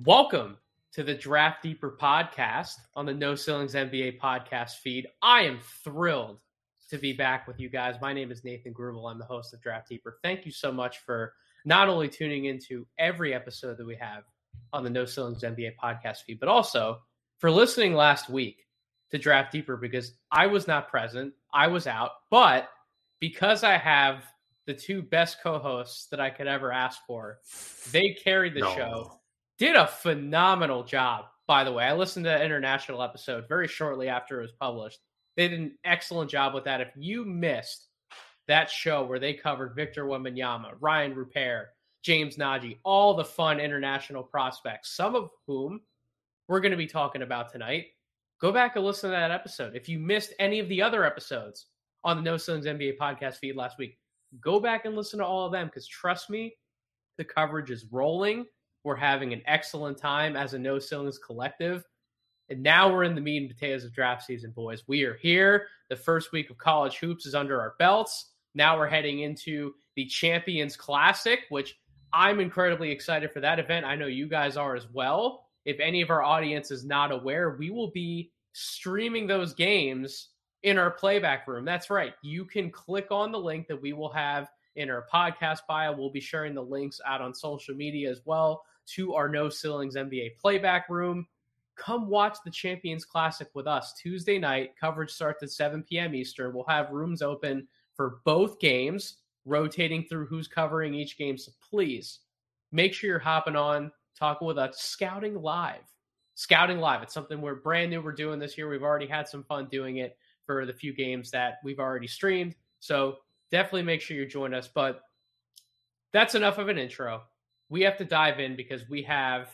Welcome to the Draft Deeper podcast on the No Ceilings NBA podcast feed. I am thrilled to be back with you guys. My name is Nathan Grubel. I'm the host of Draft Deeper. Thank you so much for not only tuning into every episode that we have on the No Ceilings NBA podcast feed, but also for listening last week to Draft Deeper, because I was not present. I was out, but because I have the two best co-hosts that I could ever ask for, they carried the show. Did a phenomenal job, by the way. I listened to the international episode very shortly after it was published. They did an excellent job with that. If you missed that show where they covered Victor Wembanyama, Ryan Rupert, James Nagy, all the fun international prospects, some of whom we're going to be talking about tonight, go back and listen to that episode. If you missed any of the other episodes on the No Ceilings NBA podcast feed last week, go back and listen to all of them, because trust me, the coverage is rolling. We're having an excellent time as a No Ceilings collective. And now we're in the meat and potatoes of draft season, boys. We are here. The first week of college hoops is under our belts. Now we're heading into the Champions Classic, which I'm incredibly excited for that event. I know you guys are as well. If any of our audience is not aware, we will be streaming those games in our playback room. That's right. You can click on the link that we will have in our podcast bio. We'll be sharing the links out on social media as well to our No Ceilings NBA playback room. Come watch the Champions Classic with us Tuesday night. Coverage starts at 7 p.m. Eastern. We'll have rooms open for both games, rotating through who's covering each game. So please make sure you're hopping on, talking with us, Scouting Live. Scouting Live. It's something we're brand new. We're doing this year. We've already had some fun doing it for the few games that we've already streamed. So definitely make sure you join us. But that's enough of an intro. We have to dive in because we have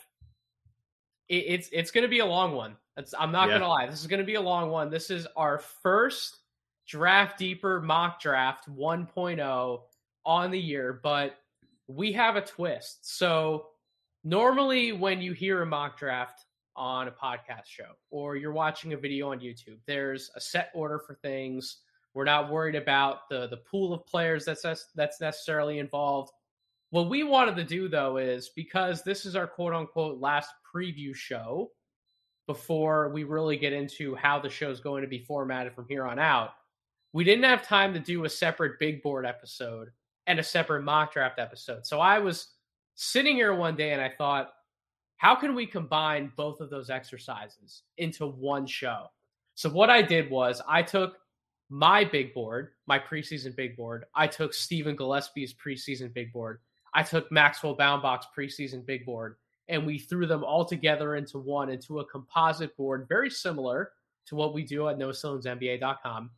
it's going to be a long one. I'm not going to lie. This is going to be a long one. This is our first Draft Deeper mock draft 1.0 on the year, but we have a twist. So normally when you hear a mock draft on a podcast show or you're watching a video on YouTube, there's a set order for things. We're not worried about the pool of players that's necessarily involved. What we wanted to do, though, is because this is our quote-unquote last preview show before we really get into how the show is going to be formatted from here on out, we didn't have time to do a separate big board episode and a separate mock draft episode. So I was sitting here one day and I thought, how can we combine both of those exercises into one show? So what I did was I took my big board, my preseason big board. I took Stephen Gillespie's preseason big board. I took Maxwell Baumbach's preseason big board, and we threw them all together into a composite board, very similar to what we do at NoCeilingsNBA.com.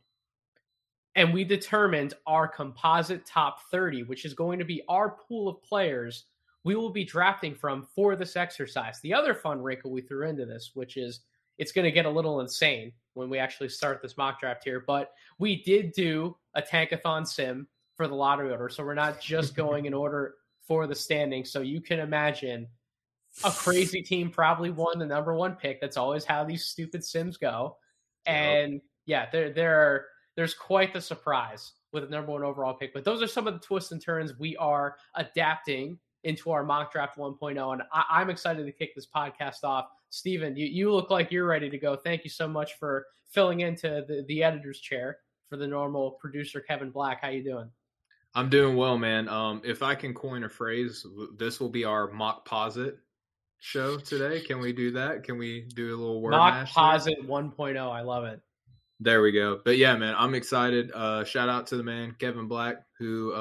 And we determined our composite top 30, which is going to be our pool of players we will be drafting from for this exercise. The other fun wrinkle we threw into this, which is it's going to get a little insane when we actually start this mock draft here, but we did do a tankathon sim for the lottery order, so we're not just going in order for the standings. So you can imagine a crazy team probably won the number one pick. That's always how these stupid sims go. And yeah, there's quite the surprise with the number one overall pick. But those are some of the twists and turns we are adapting into our mock draft 1.0. And I'm excited to kick this podcast off. Steven, you look like you're ready to go. Thank you so much for filling into the editor's chair for the normal producer, Kevin Black. How you doing? I'm doing well, man. If I can coin a phrase, this will be our mock posit show today. Can we do that? Can we do a little word mock posit 1.0? I love it. There we go. But yeah, man, I'm excited. Shout out to the man, Kevin Black, who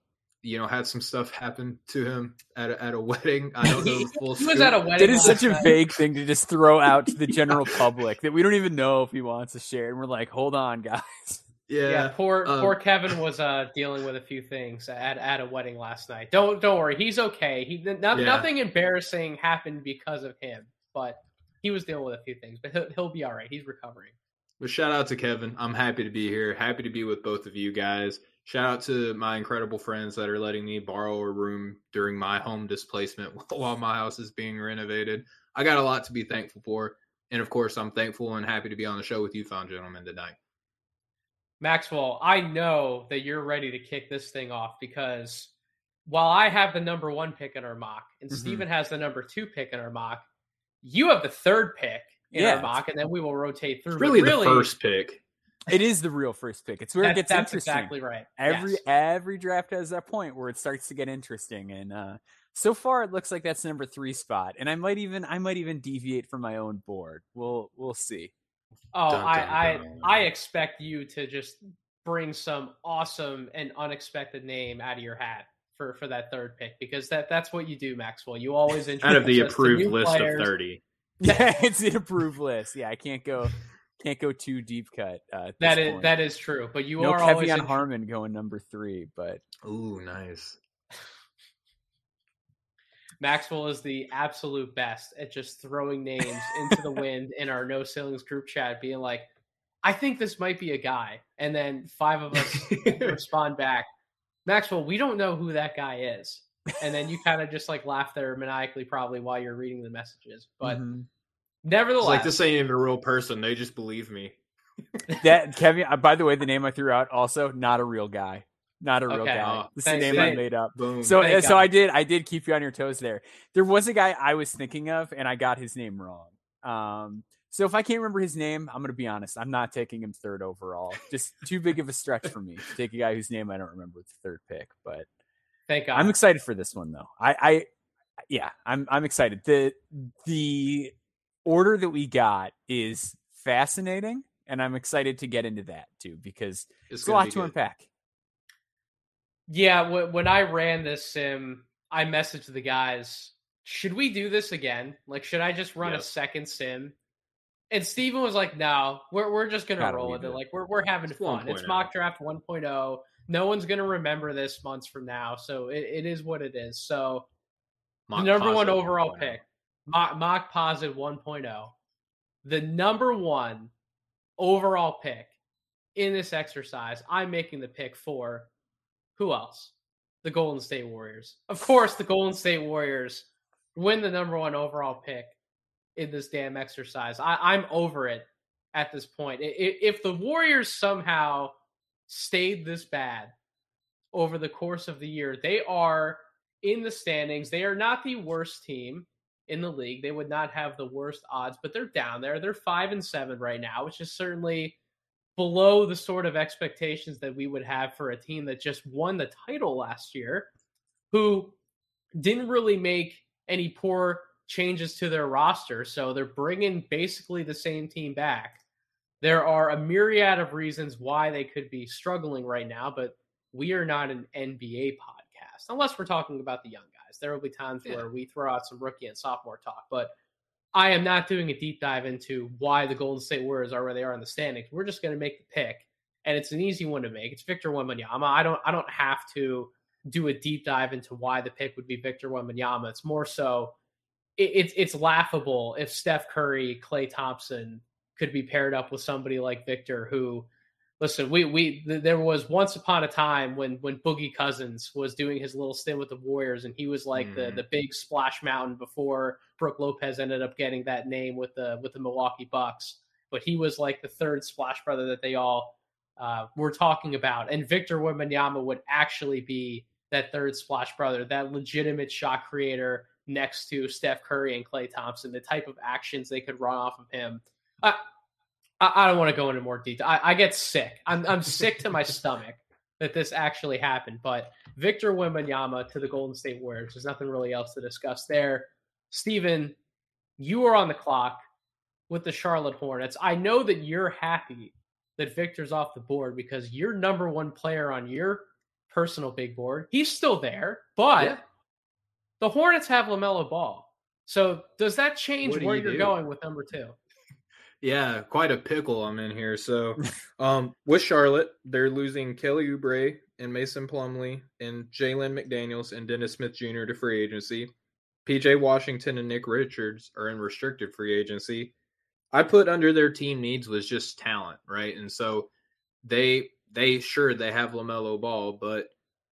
had some stuff happen to him at a wedding. I don't know the full He was at a wedding. It is such a vague thing to just throw out to the general public that we don't even know if he wants to share. And we're like, hold on, guys. Yeah, poor Kevin was dealing with a few things at a wedding last night. Don't worry, he's okay. Nothing embarrassing happened because of him, but he was dealing with a few things. But he'll be all right. He's recovering. But shout out to Kevin. I'm happy to be here. Happy to be with both of you guys. Shout out to my incredible friends that are letting me borrow a room during my home displacement while my house is being renovated. I got a lot to be thankful for. And of course, I'm thankful and happy to be on the show with you fine gentlemen tonight. Maxwell, I know that you're ready to kick this thing off because while I have the number 1 pick in our mock and Steven has the number 2 pick in our mock, you have the 3rd pick in our mock, and then we will rotate through. It's really the first pick. It is the real first pick. It's where it gets interesting. That's exactly right. Every draft has that point where it starts to get interesting, and so far it looks like that's the number 3 spot. And I might even deviate from my own board. We'll see. Oh, I expect you to just bring some awesome and unexpected name out of your hat for that 3rd pick, because that's what you do, Maxwell. You always out of the approved list players. Of 30. Yeah, it's an approved list. Yeah, I can't go too deep cut. That is true, but you are always Kevion Harmon going number 3. But ooh, nice. Maxwell is the absolute best at just throwing names into the wind in our No Ceilings group chat, being like, I think this might be a guy. And then 5 of us respond back, Maxwell, we don't know who that guy is. And then you kind of just like laugh there maniacally probably while you're reading the messages. But nevertheless. It's like, this ain't even a real person. They just believe me. That Kevin, by the way, the name I threw out also, not a real guy. Not a real guy. This is a name I made up. Boom. So I did keep you on your toes there. There was a guy I was thinking of, and I got his name wrong. So if I can't remember his name, I'm going to be honest. I'm not taking him 3rd overall. Just too big of a stretch for me to take a guy whose name I don't remember with the 3rd pick. But thank God. I'm excited for this one though. I'm excited. The order that we got is fascinating, and I'm excited to get into that too, because it's a lot to unpack. Yeah, when I ran this sim, I messaged the guys, should we do this again? Like, should I just run a second sim? And Steven was like, no, we're just going to roll with it. Like, we're having fun. It's mock draft 1.0. No one's going to remember this months from now. So it is what it is. So the number 1 overall pick, mock posit 1.0, the number 1 overall pick in this exercise, I'm making the pick for who else? The Golden State Warriors. Of course, the Golden State Warriors win the number 1 overall pick in this damn exercise. I'm over it at this point. If the Warriors somehow stayed this bad over the course of the year, they are in the standings. They are not the worst team in the league. They would not have the worst odds, but they're down there. They're 5-7 right now, which is certainly below the sort of expectations that we would have for a team that just won the title last year, who didn't really make any poor changes to their roster. So they're bringing basically the same team back. There are a myriad of reasons why they could be struggling right now, but we are not an NBA podcast, unless we're talking about the young guys. There will be times where we throw out some rookie and sophomore talk, but I am not doing a deep dive into why the Golden State Warriors are where they are in the standings. We're just going to make the pick, and it's an easy one to make. It's Victor Wembanyama. I don't have to do a deep dive into why the pick would be Victor Wembanyama. It's more so it's laughable if Steph Curry, Klay Thompson could be paired up with somebody like Victor, who, listen, there was once upon a time when Boogie Cousins was doing his little stint with the Warriors, and he was like the big splash mountain before Brooke Lopez ended up getting that name with the Milwaukee Bucks. But he was like the 3rd splash brother that they all were talking about. And Victor Wembanyama would actually be that 3rd splash brother, that legitimate shot creator next to Steph Curry and Klay Thompson, the type of actions they could run off of him. I don't want to go into more detail. I get sick. I'm sick to my stomach that this actually happened. But Victor Wembanyama to the Golden State Warriors. There's nothing really else to discuss there. Steven, you are on the clock with the Charlotte Hornets. I know that you're happy that Victor's off the board because your number 1 player on your personal big board, he's still there, but the Hornets have LaMelo Ball. So does that change where you're going with number 2? Yeah, quite a pickle I'm in here. So with Charlotte, they're losing Kelly Oubre and Mason Plumlee and Jalen McDaniels and Dennis Smith Jr. to free agency. PJ Washington and Nick Richards are in restricted free agency. I put under their team needs was just talent, right? And so they have LaMelo Ball, but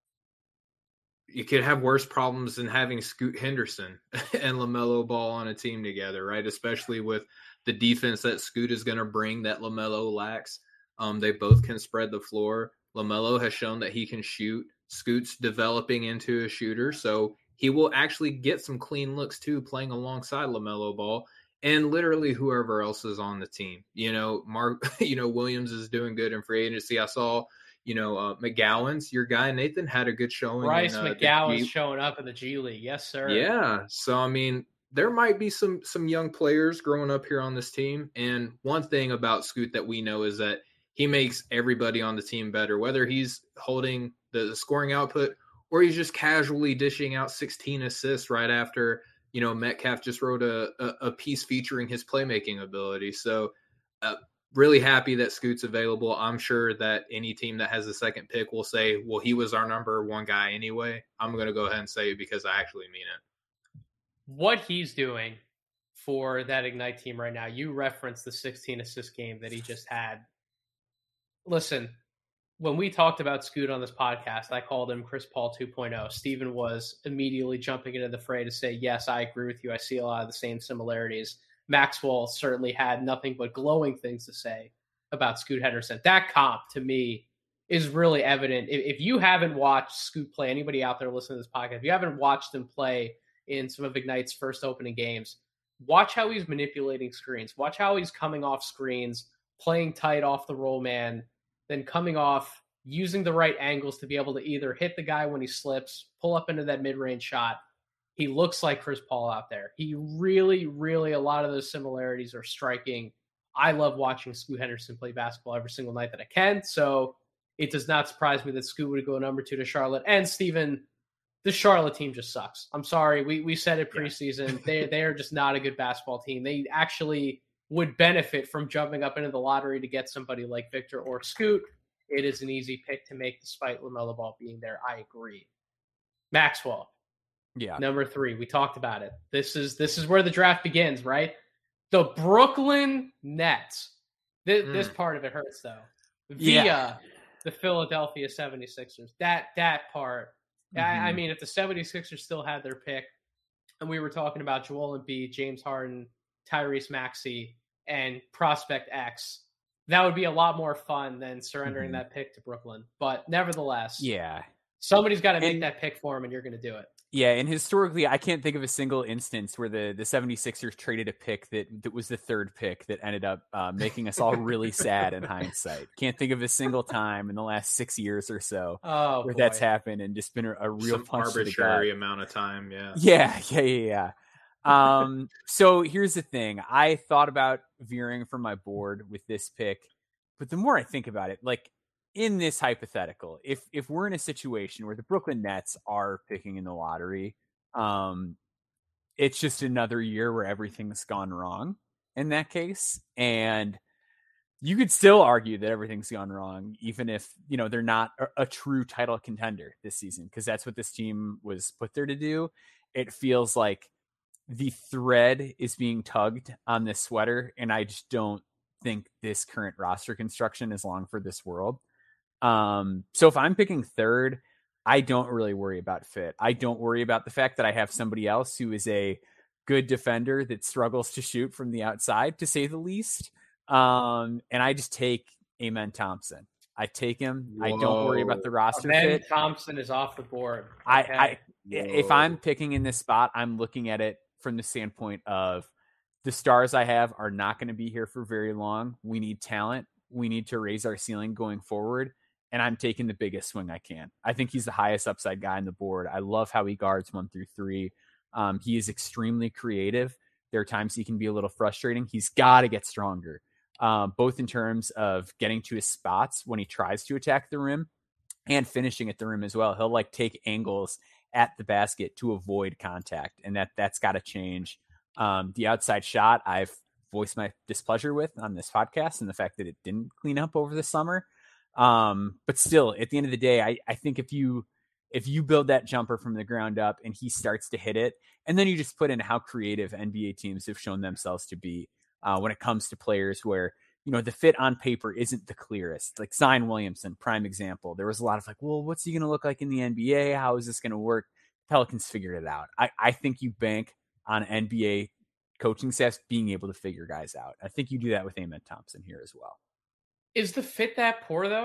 you could have worse problems than having Scoot Henderson and LaMelo Ball on a team together, right? Especially with the defense that Scoot is going to bring that LaMelo lacks. They both can spread the floor. LaMelo has shown that he can shoot Scoot's developing into a shooter, so he will actually get some clean looks too, playing alongside LaMelo Ball and literally whoever else is on the team. Mark, Williams is doing good in free agency. I saw, McGowan's your guy Nathan had a good showing. Bryce McGowan's showing up in the G League, yes sir. Yeah, so I mean, there might be some young players growing up here on this team, and one thing about Scoot that we know is that he makes everybody on the team better, whether he's holding the scoring output or he's just casually dishing out 16 assists right after, Metcalf just wrote a piece featuring his playmaking ability. So really happy that Scoot's available. I'm sure that any team that has the second pick will say, well, he was our number one guy anyway. I'm going to go ahead and say it because I actually mean it. What he's doing for that Ignite team right now, you referenced the 16 assist game that he just had. Listen, when we talked about Scoot on this podcast, I called him Chris Paul 2.0. Steven was immediately jumping into the fray to say, yes, I agree with you. I see a lot of the same similarities. Maxwell certainly had nothing but glowing things to say about Scoot Henderson. That comp, to me, is really evident. If you haven't watched Scoot play, anybody out there listening to this podcast, if you haven't watched him play in some of Ignite's first opening games, watch how he's manipulating screens. Watch how he's coming off screens, playing tight off the roll man, then coming off, using the right angles to be able to either hit the guy when he slips, pull up into that mid-range shot. He looks like Chris Paul out there. He really, really, a lot of those similarities are striking. I love watching Scoot Henderson play basketball every single night that I can, so it does not surprise me that Scoot would go number 2 to Charlotte. And Steven, the Charlotte team just sucks. I'm sorry. We said it preseason. Yeah. They are just not a good basketball team. They actually would benefit from jumping up into the lottery to get somebody like Victor or Scoot. It is an easy pick to make despite LaMelo Ball being there. I agree. Maxwell. Yeah. Number 3. We talked about it. This is where the draft begins, right? The Brooklyn Nets. This part of it hurts though. Via the Philadelphia 76ers. That part. Mm-hmm. I mean, if the 76ers still had their pick and we were talking about Joel Embiid, James Harden, Tyrese Maxey, and Prospect X, that would be a lot more fun than surrendering that pick to Brooklyn. But nevertheless, somebody's got to make that pick for him, and you're going to do it. Yeah, and historically, I can't think of a single instance where the 76ers traded a pick that was the third pick that ended up making us all really sad in hindsight. Can't think of a single time in the last 6 years or so where that's happened and just been a real punch arbitrary amount of time. Yeah. So here's the thing. I thought about veering from my board with this pick, but the more I think about it, like in this hypothetical, if we're in a situation where the Brooklyn Nets are picking in the lottery, it's just another year where everything's gone wrong in that case. And you could still argue that everything's gone wrong, even if, they're not a true title contender this season, because that's what this team was put there to do. It feels like the thread is being tugged on this sweater, and I just don't think this current roster construction is long for this world. So if I'm picking third, I don't really worry about fit. I don't worry about the fact that I have somebody else who is a good defender that struggles to shoot from the outside, to say the least. And I just take Amen Thompson. I take him. Whoa. I don't worry about the roster fit. Thompson is off the board. Okay. If I'm picking in this spot, I'm looking at it from the standpoint of the stars I have are not going to be here for very long. We need talent. We need to raise our ceiling going forward. And I'm taking the biggest swing I can. I think he's the highest upside guy on the board. I love how he guards 1 through 3. He is extremely creative. There are times he can be a little frustrating. He's got to get stronger, both in terms of getting to his spots when he tries to attack the rim and finishing at the rim as well. He'll take angles at the basket to avoid contact, and that's got to change. The outside shot, I've voiced my displeasure with on this podcast, and the fact that it didn't clean up over the summer. But still, at the end of the day, I think if you build that jumper from the ground up and he starts to hit it, and then you just put in how creative NBA teams have shown themselves to be when it comes to players where, the fit on paper isn't the clearest. Like Zion Williamson, prime example. There was a lot of well, what's he going to look like in the NBA? How is this going to work? Pelicans figured it out. I think you bank on NBA coaching staffs being able to figure guys out. I think you do that with Amen Thompson here as well. Is the fit that poor, though?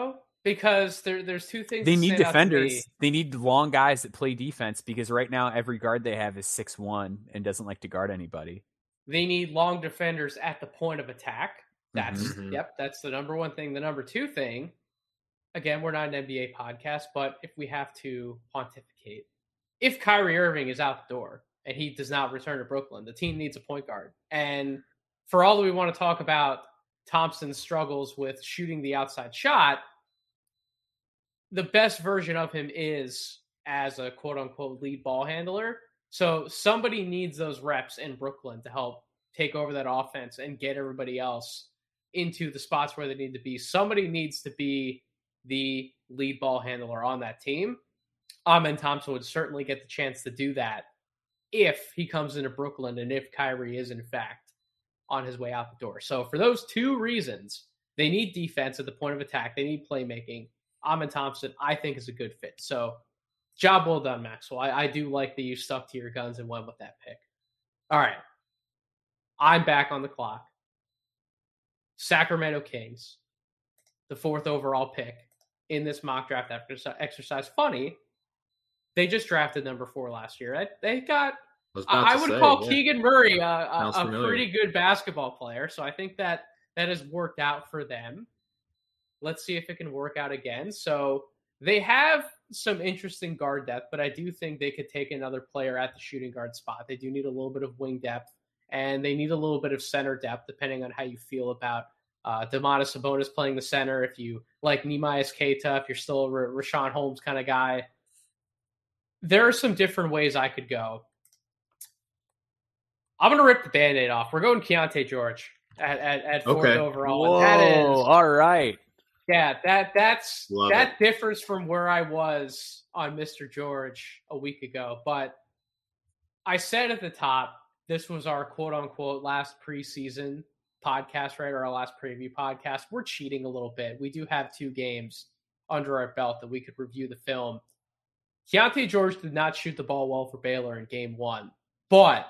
Because there's two things. They need defenders. They need long guys that play defense because right now every guard they have is 6'1" and doesn't like to guard anybody. They need long defenders at the point of attack. That's that's the number one thing. The number two thing, again, we're not an NBA podcast, but if we have to pontificate, if Kyrie Irving is out the door and he does not return to Brooklyn, the team needs a point guard. And for all that we want to talk about Thompson's struggles with shooting the outside shot, the best version of him is as a quote-unquote lead ball handler. So somebody needs those reps in Brooklyn to help take over that offense and get everybody else into the spots where they need to be. Somebody needs to be the lead ball handler on that team. Amen Thompson would certainly get the chance to do that if he comes into Brooklyn and if Kyrie is, in fact, on his way out the door. So for those two reasons, they need defense at the point of attack. They need playmaking. Amen Thompson, I think, is a good fit. So job well done, Maxwell. I do like that you stuck to your guns and went with that pick. All right. I'm back on the clock. Sacramento Kings, the 4th overall pick in this mock draft exercise. Funny, they just drafted number 4 last year. They got, I would call Keegan Murray a pretty good basketball player. So I think that has worked out for them. Let's see if it can work out again. So they have some interesting guard depth, but I do think they could take another player at the shooting guard spot. They do need a little bit of wing depth, and they need a little bit of center depth, depending on how you feel about Domantas Sabonis playing the center. If you like Neemias Queta, if you're still a Richaun Holmes kind of guy. There are some different ways I could go. I'm going to rip the Band-Aid off. We're going Keontae George at 4th overall. Whoa, and that is, all right. Yeah, that differs from where I was on Mr. George a week ago. But I said at the top, this was our quote-unquote last preseason podcast, right? Or our last preview podcast. We're cheating a little bit. We do have 2 games under our belt that we could review the film. Keontae George did not shoot the ball well for Baylor in game 1. But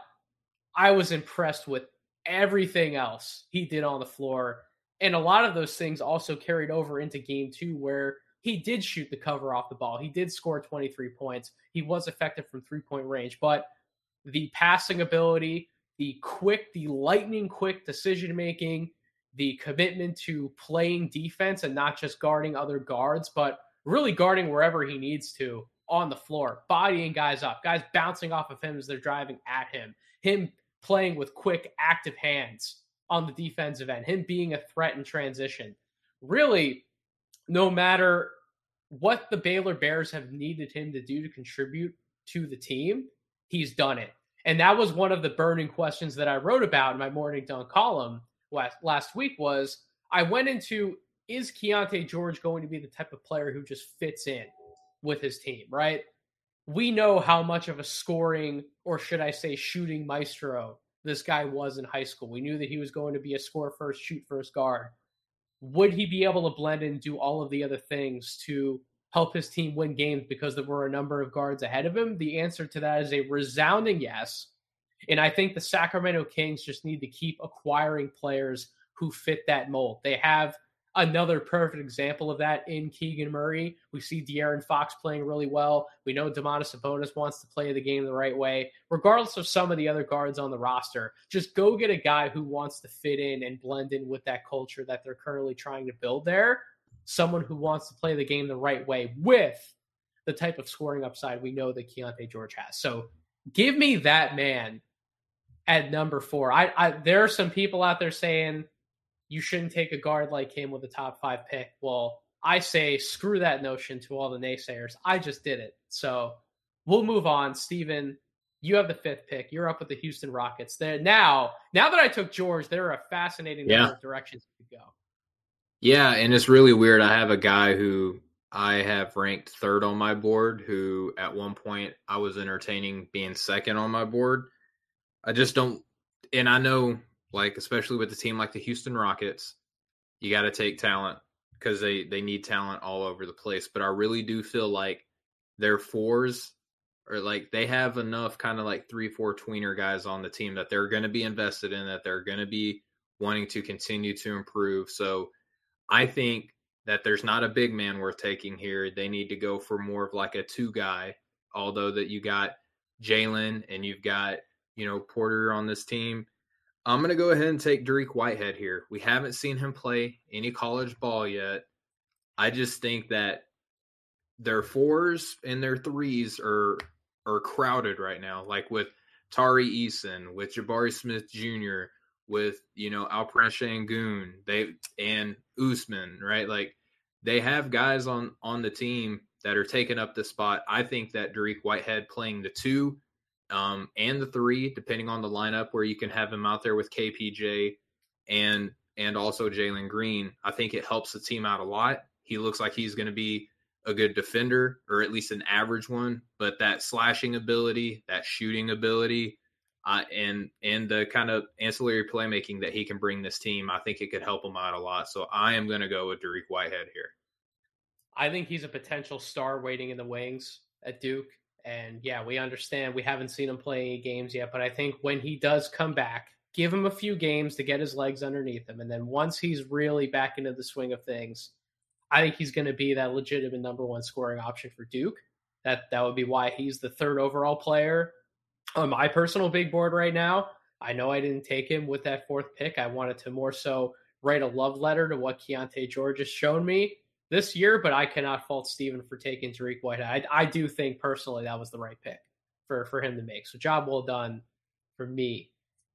I was impressed with everything else he did on the floor. And a lot of those things also carried over into game 2, where he did shoot the cover off the ball. He did score 23 points. He was effective from 3-point range. But the passing ability, the lightning quick decision-making, the commitment to playing defense and not just guarding other guards, but really guarding wherever he needs to on the floor, bodying guys up, guys bouncing off of him as they're driving at him playing with quick, active hands on the defensive end, him being a threat in transition. Really, no matter what the Baylor Bears have needed him to do to contribute to the team, he's done it. And that was one of the burning questions that I wrote about in my Morning Dunk column last week was I went into, is Keontae George going to be the type of player who just fits in with his team, right? We know how much of a scoring, or should I say shooting maestro, this guy was in high school. We knew that he was going to be a score first, shoot first guard. Would he be able to blend and do all of the other things to help his team win games because there were a number of guards ahead of him? The answer to that is a resounding yes. And I think the Sacramento Kings just need to keep acquiring players who fit that mold. They have another perfect example of that in Keegan Murray. We see De'Aaron Fox playing really well. We know Domantas Sabonis wants to play the game the right way. Regardless of some of the other guards on the roster, just go get a guy who wants to fit in and blend in with that culture that they're currently trying to build there. Someone who wants to play the game the right way with the type of scoring upside we know that Keontae George has. So give me that man at number 4. There are some people out there saying you shouldn't take a guard like him with a top 5 pick. Well, I say screw that notion to all the naysayers. I just did it. So we'll move on. Steven, you have the 5th pick. You're up with the Houston Rockets. Now that I took George, there are a fascinating number of directions you could go. Yeah, and it's really weird. I have a guy who I have ranked 3rd on my board, who at one point I was entertaining being 2nd on my board. I just don't, and I know, like, especially with a team like the Houston Rockets, you got to take talent because they need talent all over the place. But I really do feel like their 4s are like, they have enough kind of like 3-4 tweener guys on the team that they're going to be invested in, that they're going to be wanting to continue to improve. So I think that there's not a big man worth taking here. They need to go for more of like a 2 guy, although that you got Jalen and you've got, Porter on this team. I'm going to go ahead and take Dariq Whitehead here. We haven't seen him play any college ball yet. I just think that their 4s and their 3s are crowded right now, like with Tari Eason, with Jabari Smith Jr., with, Alperen Sengun, and Usman, right? Like they have guys on the team that are taking up the spot. I think that Dariq Whitehead playing the 2 and the 3, depending on the lineup, where you can have him out there with KPJ and also Jalen Green, I think it helps the team out a lot. He looks like he's going to be a good defender, or at least an average one, but that slashing ability, that shooting ability, and the kind of ancillary playmaking that he can bring this team, I think it could help him out a lot. So I am going to go with Dariq Whitehead here. I think he's a potential star waiting in the wings at Duke. And yeah, we understand we haven't seen him play any games yet, but I think when he does come back, give him a few games to get his legs underneath him. And then once he's really back into the swing of things, I think he's going to be that legitimate number 1 scoring option for Duke. That would be why he's the 3rd overall player on my personal big board right now. I know I didn't take him with that 4th pick. I wanted to more so write a love letter to what Keontae George has shown me this year, but I cannot fault Steven for taking Dariq Whitehead. I do think personally that was the right pick for him to make. So job well done for me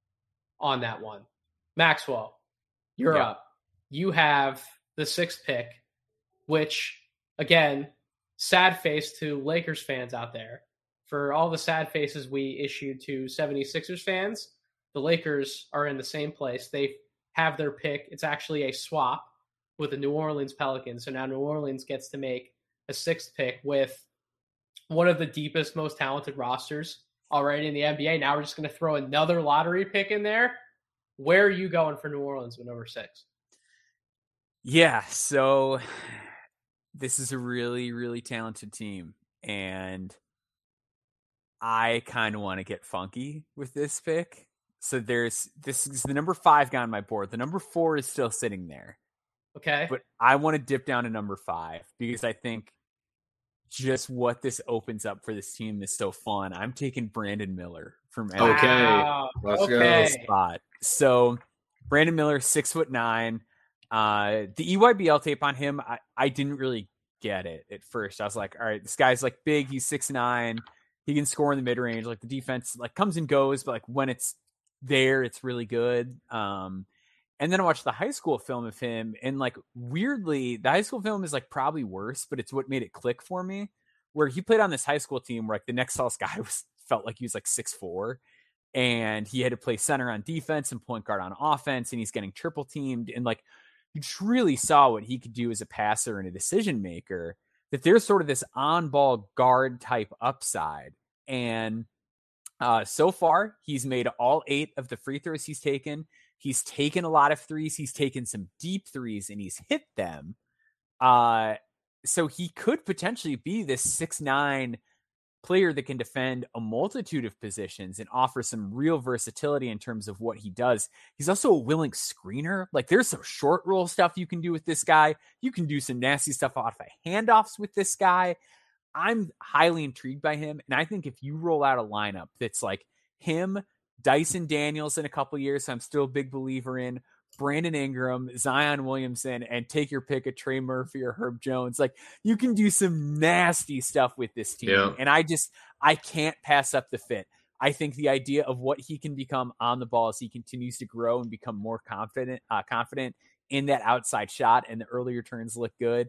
on that one. Maxwell, you're up. You have the 6th pick, which, again, sad face to Lakers fans out there. For all the sad faces we issued to 76ers fans, the Lakers are in the same place. They have their pick. It's actually a swap with the New Orleans Pelicans. So now New Orleans gets to make a 6th pick with one of the deepest, most talented rosters already in the NBA. Now we're just going to throw another lottery pick in there. Where are you going for New Orleans with number 6? Yeah, so this is a really, really talented team. And I kind of want to get funky with this pick. So this is the number 5 guy on my board. The number 4 is still sitting there. Okay. But I want to dip down to number 5 because I think just what this opens up for this team is so fun. I'm taking Brandon Miller from LA. Let's go. Spot. So Brandon Miller, 6'9". The EYBL tape on him, I didn't really get it at first. I was like, all right, this guy's like big. He's 6'9". He can score in the mid range. Like the defense like comes and goes, but like when it's there, it's really good. And then I watched the high school film of him, and like weirdly, the high school film is like probably worse, but it's what made it click for me. Where he played on this high school team where like the next tallest guy felt like he was like 6'4", and he had to play center on defense and point guard on offense, and he's getting triple teamed, and like you just really saw what he could do as a passer and a decision maker. That there's sort of this on-ball guard type upside, and so far he's made all 8 of the free throws he's taken. He's taken a lot of threes. He's taken some deep threes and he's hit them. So he could potentially be this 6'9" player that can defend a multitude of positions and offer some real versatility in terms of what he does. He's also a willing screener. Like there's some short roll stuff you can do with this guy. You can do some nasty stuff off of handoffs with this guy. I'm highly intrigued by him. And I think if you roll out a lineup that's like him, Dyson Daniels in a couple years, I'm still a big believer in Brandon Ingram, Zion Williamson, and take your pick of Trey Murphy or Herb Jones. Like you can do some nasty stuff with this team. Yeah. And I can't pass up the fit. I think the idea of what he can become on the ball as he continues to grow and become more confident in that outside shot, and the earlier turns look good.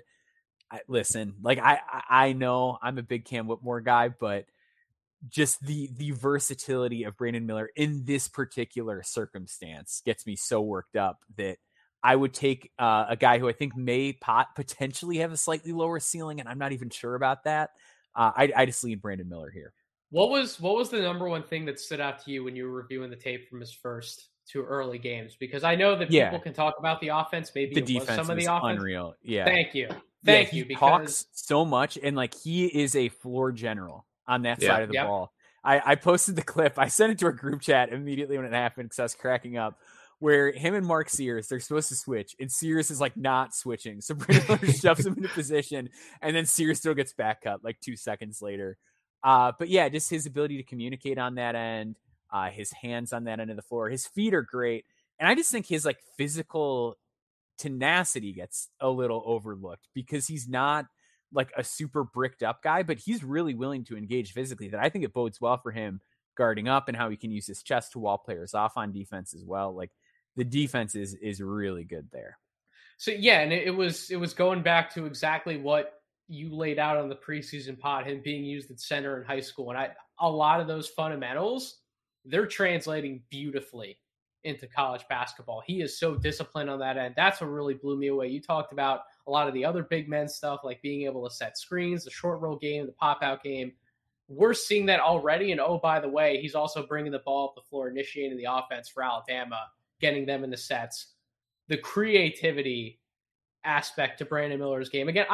I know I'm a big Cam Whitmore guy, but just the versatility of Brandon Miller in this particular circumstance gets me so worked up that I would take a guy who I think may potentially have a slightly lower ceiling, and I'm not even sure about that. I just lean Brandon Miller here. What was the number one thing that stood out to you when you were reviewing the tape from his first 2 early games? Because I know that people can talk about the offense, maybe the defense was some of the offense. Unreal. Yeah. Thank you. He talks so much, and like he is a floor general on that side of the ball. I posted the clip. I sent it to our group chat immediately when it happened because I was cracking up. where him and Mark Sears, they're supposed to switch, and Sears is like not switching. So Brandon Miller shoves him into position, and then Sears still gets back cut like 2 seconds later. But yeah, just his ability to communicate on that end, his hands on that end of the floor, his feet are great. And I just think his like physical tenacity gets a little overlooked because he's not like a super bricked up guy, but he's really willing to engage physically. That I think it bodes well for him guarding up and how he can use his chest to wall players off on defense as well. Like the defense is really good there. So yeah, and it was going back to exactly what you laid out on the preseason pod, him being used at center in high school. And a lot of those fundamentals, they're translating beautifully into college basketball. He is so disciplined on that end. That's what really blew me away. You talked about a lot of the other big men stuff, like being able to set screens, the short roll game, the pop-out game. We're seeing that already. And oh, by the way, he's also bringing the ball up the floor, initiating the offense for Alabama, getting them into sets. The creativity aspect to Brandon Miller's game. Again,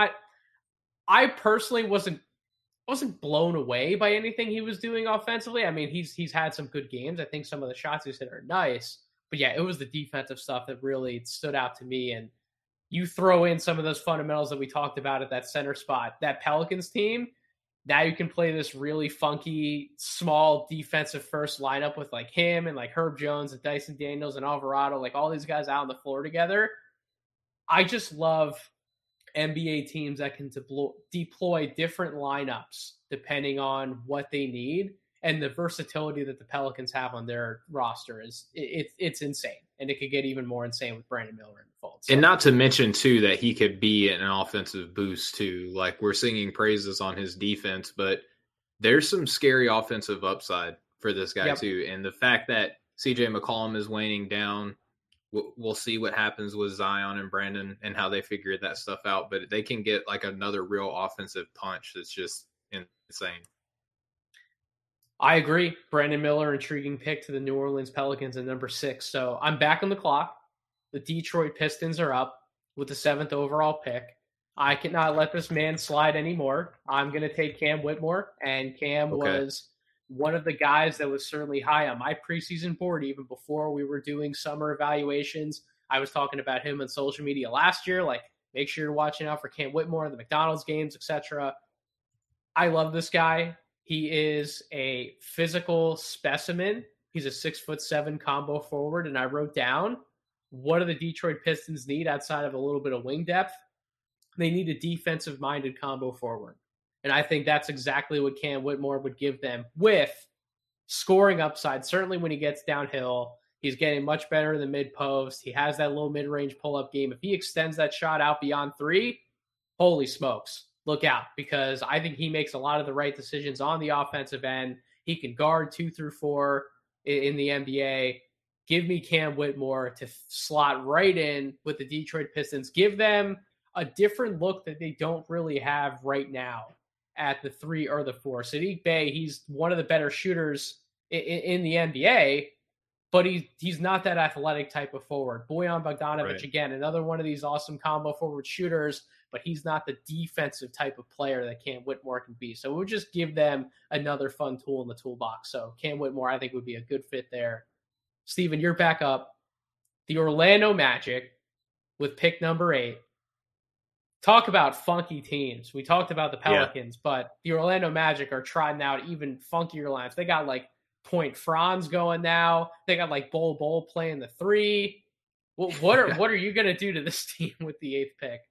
I personally wasn't blown away by anything he was doing offensively. I mean, he's had some good games. I think some of the shots he's hit are nice. But yeah, it was the defensive stuff that really stood out to me. And you throw in some of those fundamentals that we talked about at that center spot. That Pelicans team, now you can play this really funky, small defensive first lineup with like him and like Herb Jones and Dyson Daniels and Alvarado, like all these guys out on the floor together. I just love NBA teams that can deploy different lineups depending on what they need, and the versatility that the Pelicans have on their roster it's insane, and it could get even more insane with Brandon Miller in the fold. So. And not to mention too that he could be an offensive boost too. Like we're singing praises on his defense, but there's some scary offensive upside for this guy too. And the fact that CJ McCollum is waning down. We'll see what happens with Zion and Brandon and how they figure that stuff out. But they can get like another real offensive punch that's just insane. I agree. Brandon Miller, intriguing pick to the New Orleans Pelicans at number 6. So I'm back on the clock. The Detroit Pistons are up with the 7th overall pick. I cannot let this man slide anymore. I'm going to take Cam Whitmore. And Cam was one of the guys that was certainly high on my preseason board, even before we were doing summer evaluations. I was talking about him on social media last year, like make sure you're watching out for Cam Whitmore, the McDonald's games, etc. I love this guy. He is a physical specimen. He's a 6'7" combo forward. And I wrote down, what do the Detroit Pistons need outside of a little bit of wing depth? They need a defensive-minded combo forward. And I think that's exactly what Cam Whitmore would give them with scoring upside. Certainly when he gets downhill, he's getting much better in the mid-post. He has that low mid-range pull-up game. If he extends that shot out beyond 3, holy smokes, look out. Because I think he makes a lot of the right decisions on the offensive end. He can guard 2 through 4 in the NBA. Give me Cam Whitmore to slot right in with the Detroit Pistons. Give them a different look that they don't really have right now at the 3 or the 4. Saddiq Bey, he's one of the better shooters in the NBA, but he's not that athletic type of forward. Bojan Bogdanovic, again, another one of these awesome combo forward shooters, but he's not the defensive type of player that Cam Whitmore can be. So we'll just give them another fun tool in the toolbox. So Cam Whitmore, I think, would be a good fit there. Steven, you're back up. The Orlando Magic with pick number 8. Talk about funky teams. We talked about the Pelicans, but the Orlando Magic are trying out even funkier lines. They got like Point Franz going now. They got like Bol playing the 3. What are you going to do to this team with the 8th pick?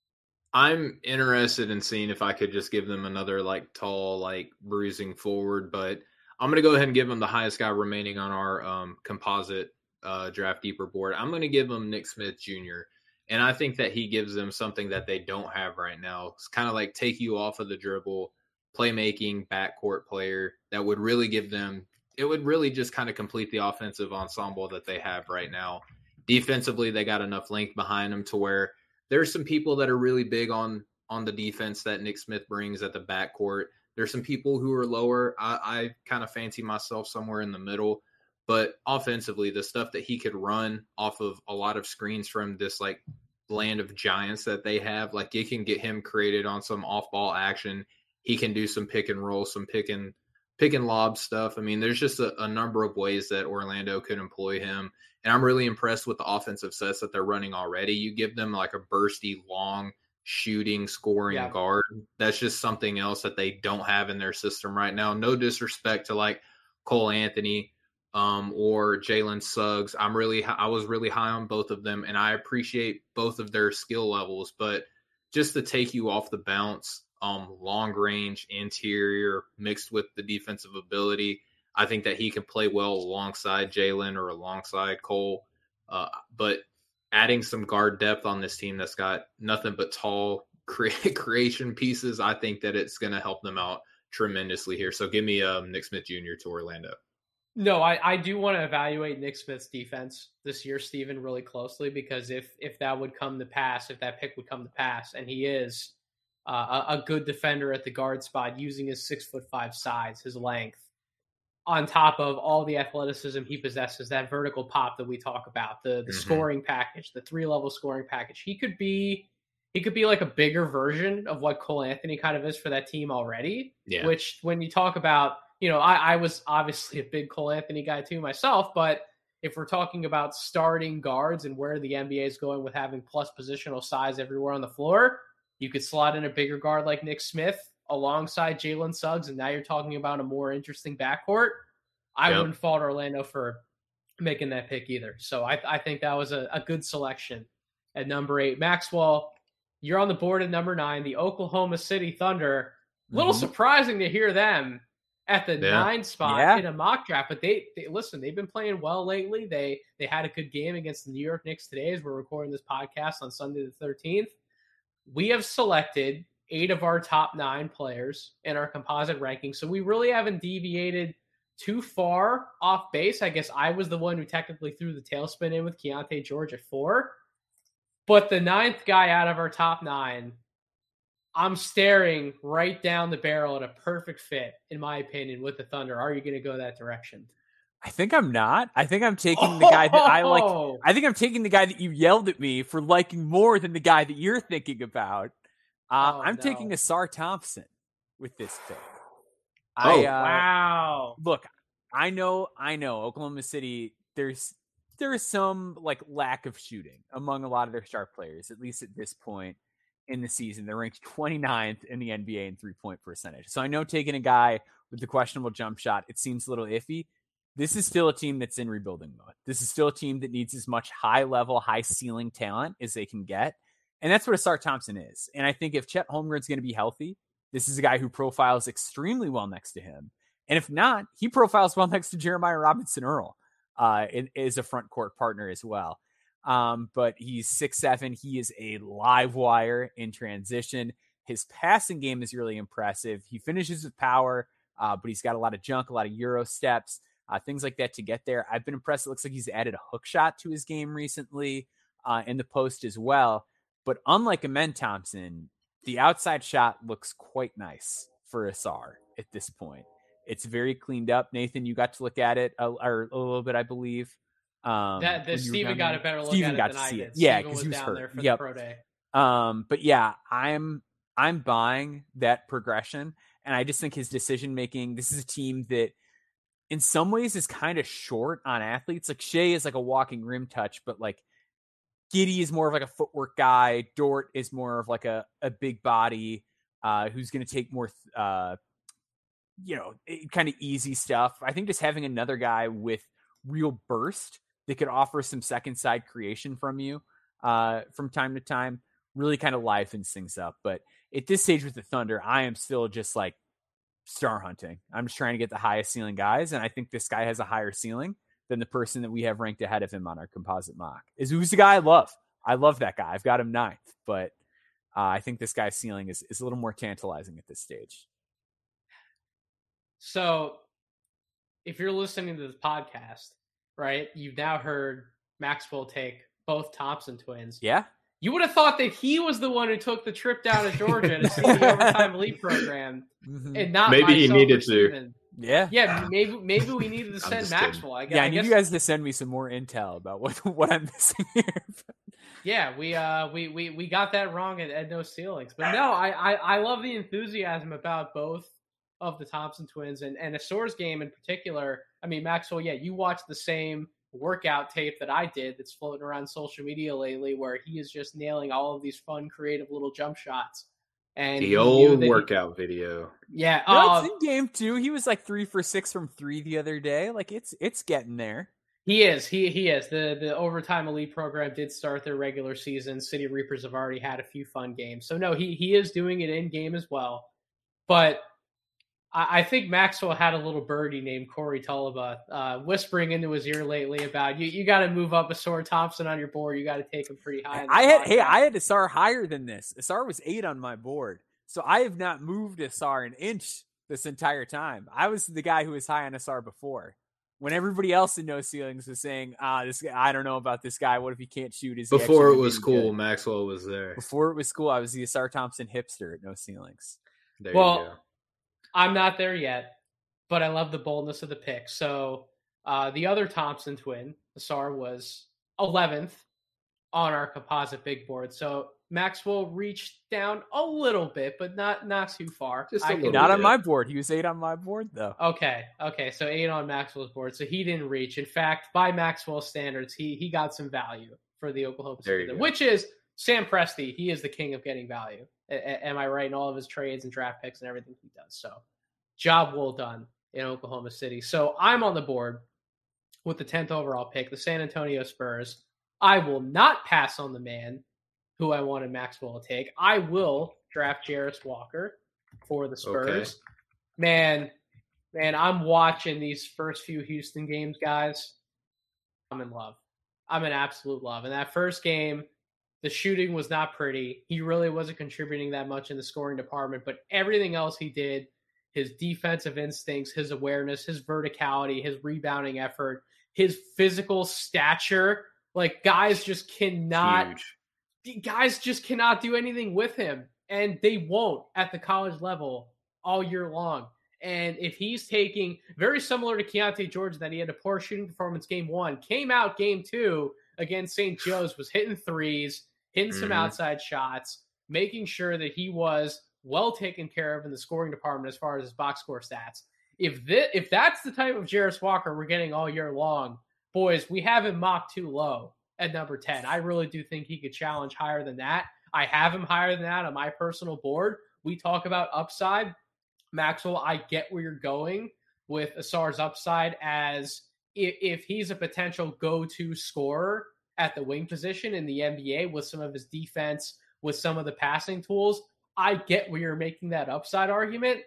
I'm interested in seeing if I could just give them another like tall, like bruising forward, but I'm going to go ahead and give them the highest guy remaining on our composite draft deeper board. I'm going to give them Nick Smith Jr. And I think that he gives them something that they don't have right now. It's kind of like take you off of the dribble, playmaking, backcourt player that would really give them – it would really just kind of complete the offensive ensemble that they have right now. Defensively, they got enough length behind them to where there's some people that are really big on the defense that Nick Smith brings at the backcourt. There's some people who are lower. I kind of fancy myself somewhere in the middle. But offensively, the stuff that he could run off of a lot of screens from this like land of giants that they have, like you can get him created on some off-ball action. He can do some pick and roll, some pick and lob stuff. I mean, there's just a number of ways that Orlando could employ him. And I'm really impressed with the offensive sets that they're running already. You give them like a bursty, long, shooting, scoring guard. That's just something else that they don't have in their system right now. No disrespect to like Cole Anthony or Jalen Suggs. I was really high on both of them, and I appreciate both of their skill levels. But just to take you off the bounce, long range, interior, mixed with the defensive ability, I think that he can play well alongside Jalen or alongside Cole. But adding some guard depth on this team that's got nothing but tall creation pieces, I think that it's going to help them out tremendously here. So give me Nick Smith Jr. to Orlando. No, I do want to evaluate Nick Smith's defense this year, Steven, really closely, because if that would come to pass, if that pick would come to pass, and he is a good defender at the guard spot using his 6'5" size, his length, on top of all the athleticism he possesses, that vertical pop that we talk about, the scoring package, the 3-level scoring package. He could be like a bigger version of what Cole Anthony kind of is for that team already. Yeah. Which, when you talk about, I was obviously a big Cole Anthony guy too myself, but if we're talking about starting guards and where the NBA is going with having plus positional size everywhere on the floor, you could slot in a bigger guard like Nick Smith alongside Jalen Suggs, and now you're talking about a more interesting backcourt. I wouldn't fault Orlando for making that pick either. So I think that was a good selection at number 8. Maxwell, you're on the board at number 9, the Oklahoma City Thunder. Little surprising to hear them at the 9 spot in a mock draft, but they listen, they've been playing well lately. They had a good game against the New York Knicks today as we're recording this podcast on Sunday the 13th. We have selected 8 of our top 9 players in our composite ranking, so we really haven't deviated too far off base. I guess I was the one who technically threw the tailspin in with Keontae George at 4. But the 9th guy out of our top 9, I'm staring right down the barrel at a perfect fit, in my opinion, with the Thunder. Are you going to go that direction? I think I'm not. I think I'm taking the guy that I like. I think I'm taking the guy that you yelled at me for liking more than the guy that you're thinking about. I'm taking Ausar Thompson with this pick. Wow. Look, I know Oklahoma City, there's some like lack of shooting among a lot of their star players, at least at this point in the season. They're ranked 29th in the NBA in 3-point percentage. So I know taking a guy with the questionable jump shot, it seems a little iffy. This is still a team that's in rebuilding mode. This is still a team that needs as much high level, high ceiling talent as they can get. And that's what Ausar Thompson is. And I think if Chet Holmgren's going to be healthy, this is a guy who profiles extremely well next to him. And if not, he profiles well next to Jeremiah Robinson Earl as a front court partner as well. But he's 6'7". He is a live wire in transition. His passing game is really impressive. He finishes with power, but he's got a lot of junk, a lot of Euro steps, things like that to get there. I've been impressed. It looks like he's added a hook shot to his game recently in the post as well. But unlike Amen Thompson, the outside shot looks quite nice for Ausar at this point. It's very cleaned up. Nathan, you got to look at it a little bit, I believe. Steven got a better look at it than I did. Yeah, because he was down hurt. there for the pro day. But yeah, I'm buying that progression, and I just think his decision making. This is a team that, in some ways, is kind of short on athletes. Like Shea is like a walking rim touch, but like Giddey is more of like a footwork guy. Dort is more of like a big body who's going to take more, kind of easy stuff. I think just having another guy with real burst that could offer some second side creation from you from time to time really kind of livens things up. But at this stage with the Thunder, I am still just like star hunting. I'm just trying to get the highest ceiling guys. And I think this guy has a higher ceiling than the person that we have ranked ahead of him on our composite mock. Who's the guy I love? I love that guy. I've got him 9th, but I think this guy's ceiling is a little more tantalizing at this stage. So if you're listening to this podcast, right, you've now heard Maxwell take both Thompson twins. Yeah. You would have thought that he was the one who took the trip down to Georgia to see the overtime elite program, and not maybe he needed to. Yeah, maybe we needed to send Maxwell. I need you guys to send me some more intel about what I'm missing here. Yeah, we got that wrong at no ceilings, but no, I love the enthusiasm about both of the Thompson twins and Ausar's game in particular. I mean, Maxwell, yeah, you watched the same workout tape that I did that's floating around social media lately where he is just nailing all of these fun, creative little jump shots. And the old workout video. Yeah. No, it's in game 2. He was like 3 for 6 from 3 the other day. Like it's getting there. He is. He is. The Overtime Elite program did start their regular season. City Reapers have already had a few fun games. So no, he is doing it in game as well. But I think Maxwell had a little birdie named Corey Tulaba whispering into his ear lately about you got to move up Ausar Thompson on your board. You got to take him pretty high. I had Ausar higher than this. Ausar was 8 on my board. So I have not moved Ausar an inch this entire time. I was the guy who was high on Ausar before. When everybody else in No Ceilings was saying, this guy, I don't know about this guy. What if he can't shoot? Before it was cool, good? Maxwell was there. Before it was cool, I was the Ausar Thompson hipster at No Ceilings. There you go. I'm not there yet, but I love the boldness of the pick. So the other Thompson twin, Ausar, was 11th on our composite big board. So Maxwell reached down a little bit, but not too far. Just not on my board. He was 8 on my board, though. Okay. So 8 on Maxwell's board. So he didn't reach. In fact, by Maxwell's standards, he got some value for the Oklahoma City, which is Sam Presti. He is the king of getting value. Am I right? In all of his trades and draft picks and everything he does. So job well done in Oklahoma City. So I'm on the board with the 10th overall pick, the San Antonio Spurs. I will not pass on the man who I wanted Maxwell to take. I will draft Jarace Walker for the Spurs. Okay. Man, I'm watching these first few Houston games, guys. I'm in love. I'm in absolute love. In that first game, the shooting was not pretty. He really wasn't contributing that much in the scoring department, but everything else he did, his defensive instincts, his awareness, his verticality, his rebounding effort, his physical stature, like guys just cannot do anything with him, and they won't at the college level all year long. And if he's taking, very similar to Keontae George, that he had a poor shooting performance game 1, came out game 2 against St. Joe's, was hitting threes, hitting some outside shots, making sure that he was well taken care of in the scoring department as far as his box score stats. If that's the type of Jarace Walker we're getting all year long, boys, we have him mocked too low at number 10. I really do think he could challenge higher than that. I have him higher than that on my personal board. We talk about upside. Maxwell, I get where you're going with Ausar's upside, as if he's a potential go-to scorer at the wing position in the NBA with some of his defense, with some of the passing tools. I get where you're making that upside argument.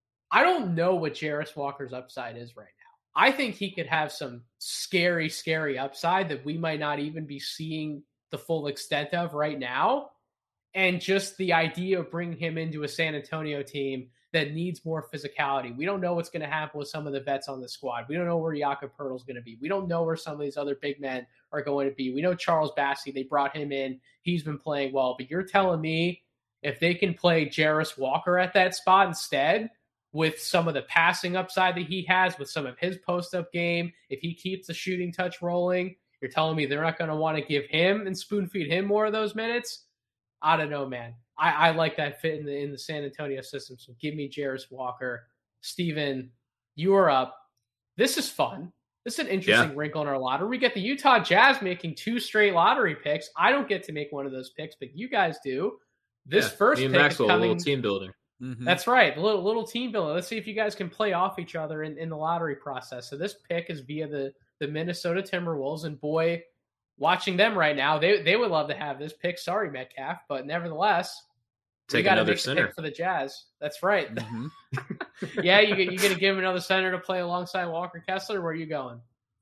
I don't know what Jarace Walker's upside is right now. I think he could have some scary, scary upside that we might not even be seeing the full extent of right now. And just the idea of bringing him into a San Antonio team that needs more physicality. We don't know what's going to happen with some of the vets on the squad. We don't know where Jakob Poeltl's going to be. We don't know where some of these other big men are going to be. We know Charles Bassey, they brought him in. He's been playing well. But you're telling me if they can play Jarace Walker at that spot instead, with some of the passing upside that he has, with some of his post-up game, if he keeps the shooting touch rolling, you're telling me they're not going to want to give him and spoon-feed him more of those minutes? I don't know, man. I like that fit in the San Antonio system, so give me Jarace Walker. Steven, you are up. This is fun. This is an interesting wrinkle in our lottery. We get the Utah Jazz making 2 straight lottery picks. I don't get to make one of those picks, but you guys do. This first pick Maxwell, is coming. A little team building. Mm-hmm. That's right. A little team building. Let's see if you guys can play off each other in the lottery process. So this pick is via the Minnesota Timberwolves, and boy, watching them right now, they would love to have this pick. Sorry, Metcalf, but nevertheless, take another center for the Jazz. That's right. Mm-hmm. Yeah, you going to give him another center to play alongside Walker Kessler? Where are you going?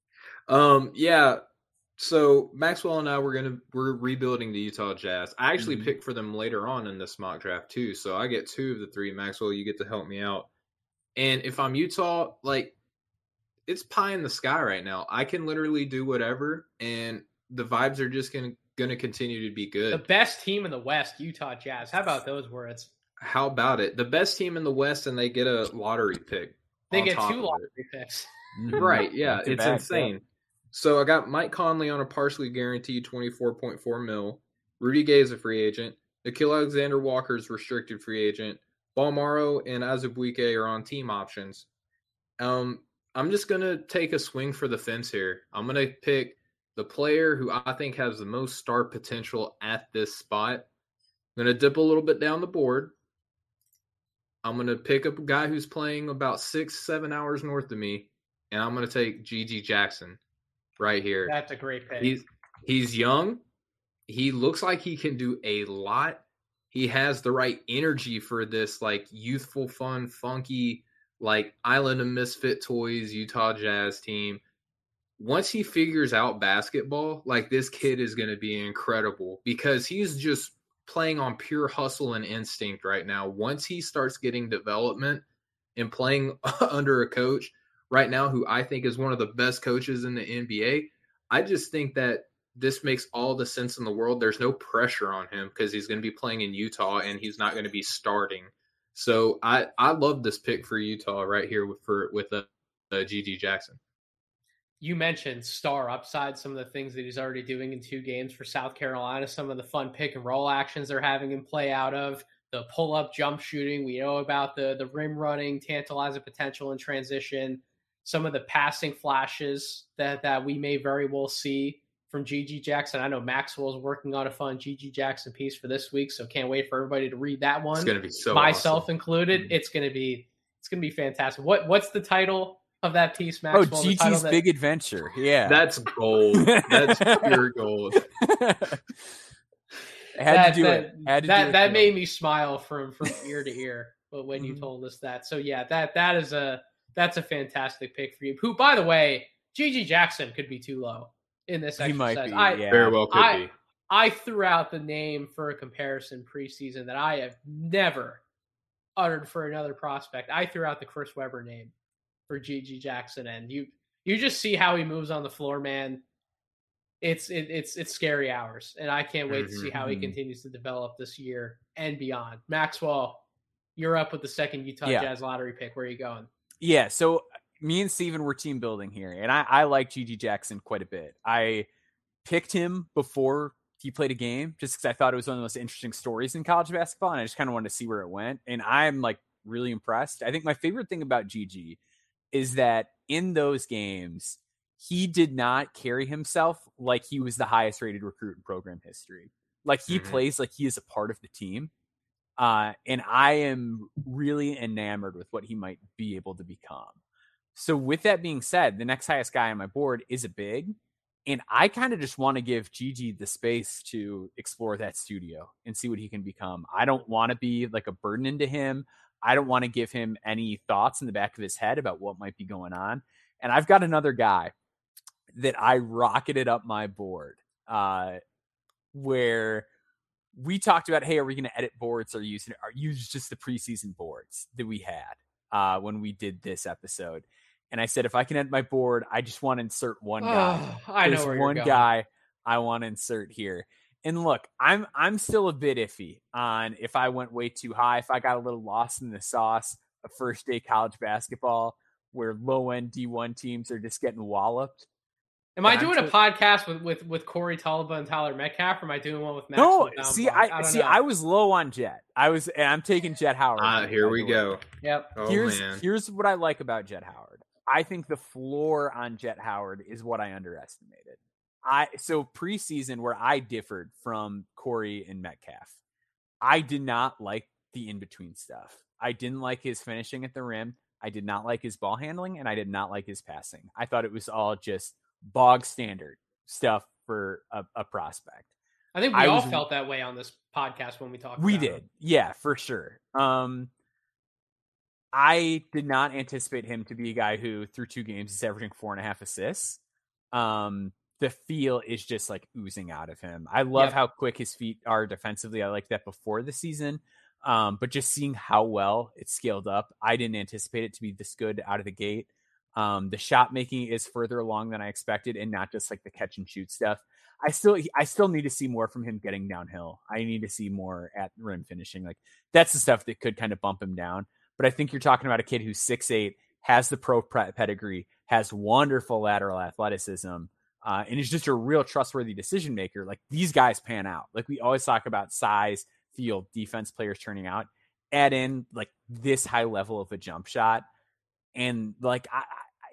Yeah. So Maxwell and I we're rebuilding the Utah Jazz. I actually picked for them later on in this mock draft too, so I get 2 of the 3. Maxwell, you get to help me out. And if I'm Utah, like, it's pie in the sky right now. I can literally do whatever, and the vibes are just going to continue to be good. The best team in the West, Utah Jazz. How about those words? How about it? The best team in the West, and they get a lottery pick. They get 2 lottery picks. Right, yeah. It's insane. Yeah. So I got Mike Conley on a partially guaranteed $24.4 million. Rudy Gay is a free agent. Nickeil Alexander-Walker is restricted free agent. Balmaro and Azubuike are on team options. I'm I'm just going to take a swing for the fence here. I'm going to pick the player who I think has the most star potential at this spot. I'm going to dip a little bit down the board. I'm going to pick up a guy who's playing about 6-7 hours north of me, and I'm going to take GG Jackson right here. That's a great pick. He's young. He looks like he can do a lot. He has the right energy for this like youthful, fun, funky, like Island of Misfit Toys Utah Jazz team. Once he figures out basketball, like this kid is going to be incredible because he's just playing on pure hustle and instinct right now. Once he starts getting development and playing under a coach right now who I think is one of the best coaches in the NBA, I just think that this makes all the sense in the world. There's no pressure on him because he's going to be playing in Utah and he's not going to be starting. So I love this pick for Utah right here with GG Jackson. You mentioned star upside, some of the things that he's already doing in 2 games for South Carolina, some of the fun pick and roll actions they're having him play out of, the pull-up jump shooting. We know about the rim running, tantalizing potential in transition, some of the passing flashes that we may very well see from GG Jackson. I know Maxwell's working on a fun GG Jackson piece for this week, so can't wait for everybody to read that one. It's going to be so myself awesome. Included. Mm-hmm. It's going to be fantastic. What's the title of that piece, Maxwell? Oh, GG's Big Adventure. Yeah. That's gold. That's pure gold. That made me smile from ear to ear when you told us that. So yeah, that's a fantastic pick for you. Who, by the way, GG Jackson could be too low in this exercise. He might be, very well could be. I threw out the name for a comparison preseason that I have never uttered for another prospect. I threw out the Chris Webber name for GG Jackson, and you just see how he moves on the floor, man. It's scary hours, and I can't wait to see how he continues to develop this year and beyond. Maxwell, you're up with the second Utah Jazz lottery pick. Where are you going? Yeah, so me and Steven were team building here, and I like GG Jackson quite a bit. I picked him before he played a game just because I thought it was one of the most interesting stories in college basketball, and I just kind of wanted to see where it went, and I'm like really impressed. I think my favorite thing about GG is that in those games, he did not carry himself like he was the highest rated recruit in program history. Like he plays like he is a part of the team. And I am really enamored with what he might be able to become. So with that being said, the next highest guy on my board is a big, and I kind of just want to give GG the space to explore that studio and see what he can become. I don't want to be like a burden into him. I don't want to give him any thoughts in the back of his head about what might be going on. And I've got another guy that I rocketed up my board where we talked about, hey, are we going to edit boards or use just the preseason boards that we had when we did this episode? And I said, if I can edit my board, I just want to insert one guy. There's one guy I want to insert here. And look, I'm still a bit iffy on if I went way too high, if I got a little lost in the sauce of first day college basketball where low end D1 teams are just getting walloped. Am I doing a podcast with Corey Tulaba and Tyler Metcalf, or am I doing one with Maxwell? No, I was low on Jet. I'm taking Jet Howard. Here we go. Yep. Here's what I like about Jet Howard. I think the floor on Jet Howard is what I underestimated. So preseason where I differed from Corey and Metcalf, I did not like the in-between stuff. I didn't like his finishing at the rim. I did not like his ball handling, and I did not like his passing. I thought it was all just bog standard stuff for a prospect. I think we all felt that way on this podcast when we talked about it. Yeah, for sure. I did not anticipate him to be a guy who through 2 games is averaging 4.5 assists. The feel is just like oozing out of him. I love how quick his feet are defensively. I liked that before the season. But just seeing how well it's scaled up, I didn't anticipate it to be this good out of the gate. The shot making is further along than I expected, and not just like the catch and shoot stuff. I still need to see more from him getting downhill. I need to see more at rim finishing. Like that's the stuff that could kind of bump him down. But I think you're talking about a kid who's 6'8", has the pro pedigree, has wonderful lateral athleticism, and is just a real trustworthy decision maker. Like these guys pan out. Like we always talk about size, field, defense players turning out. Add in like this high level of a jump shot, and like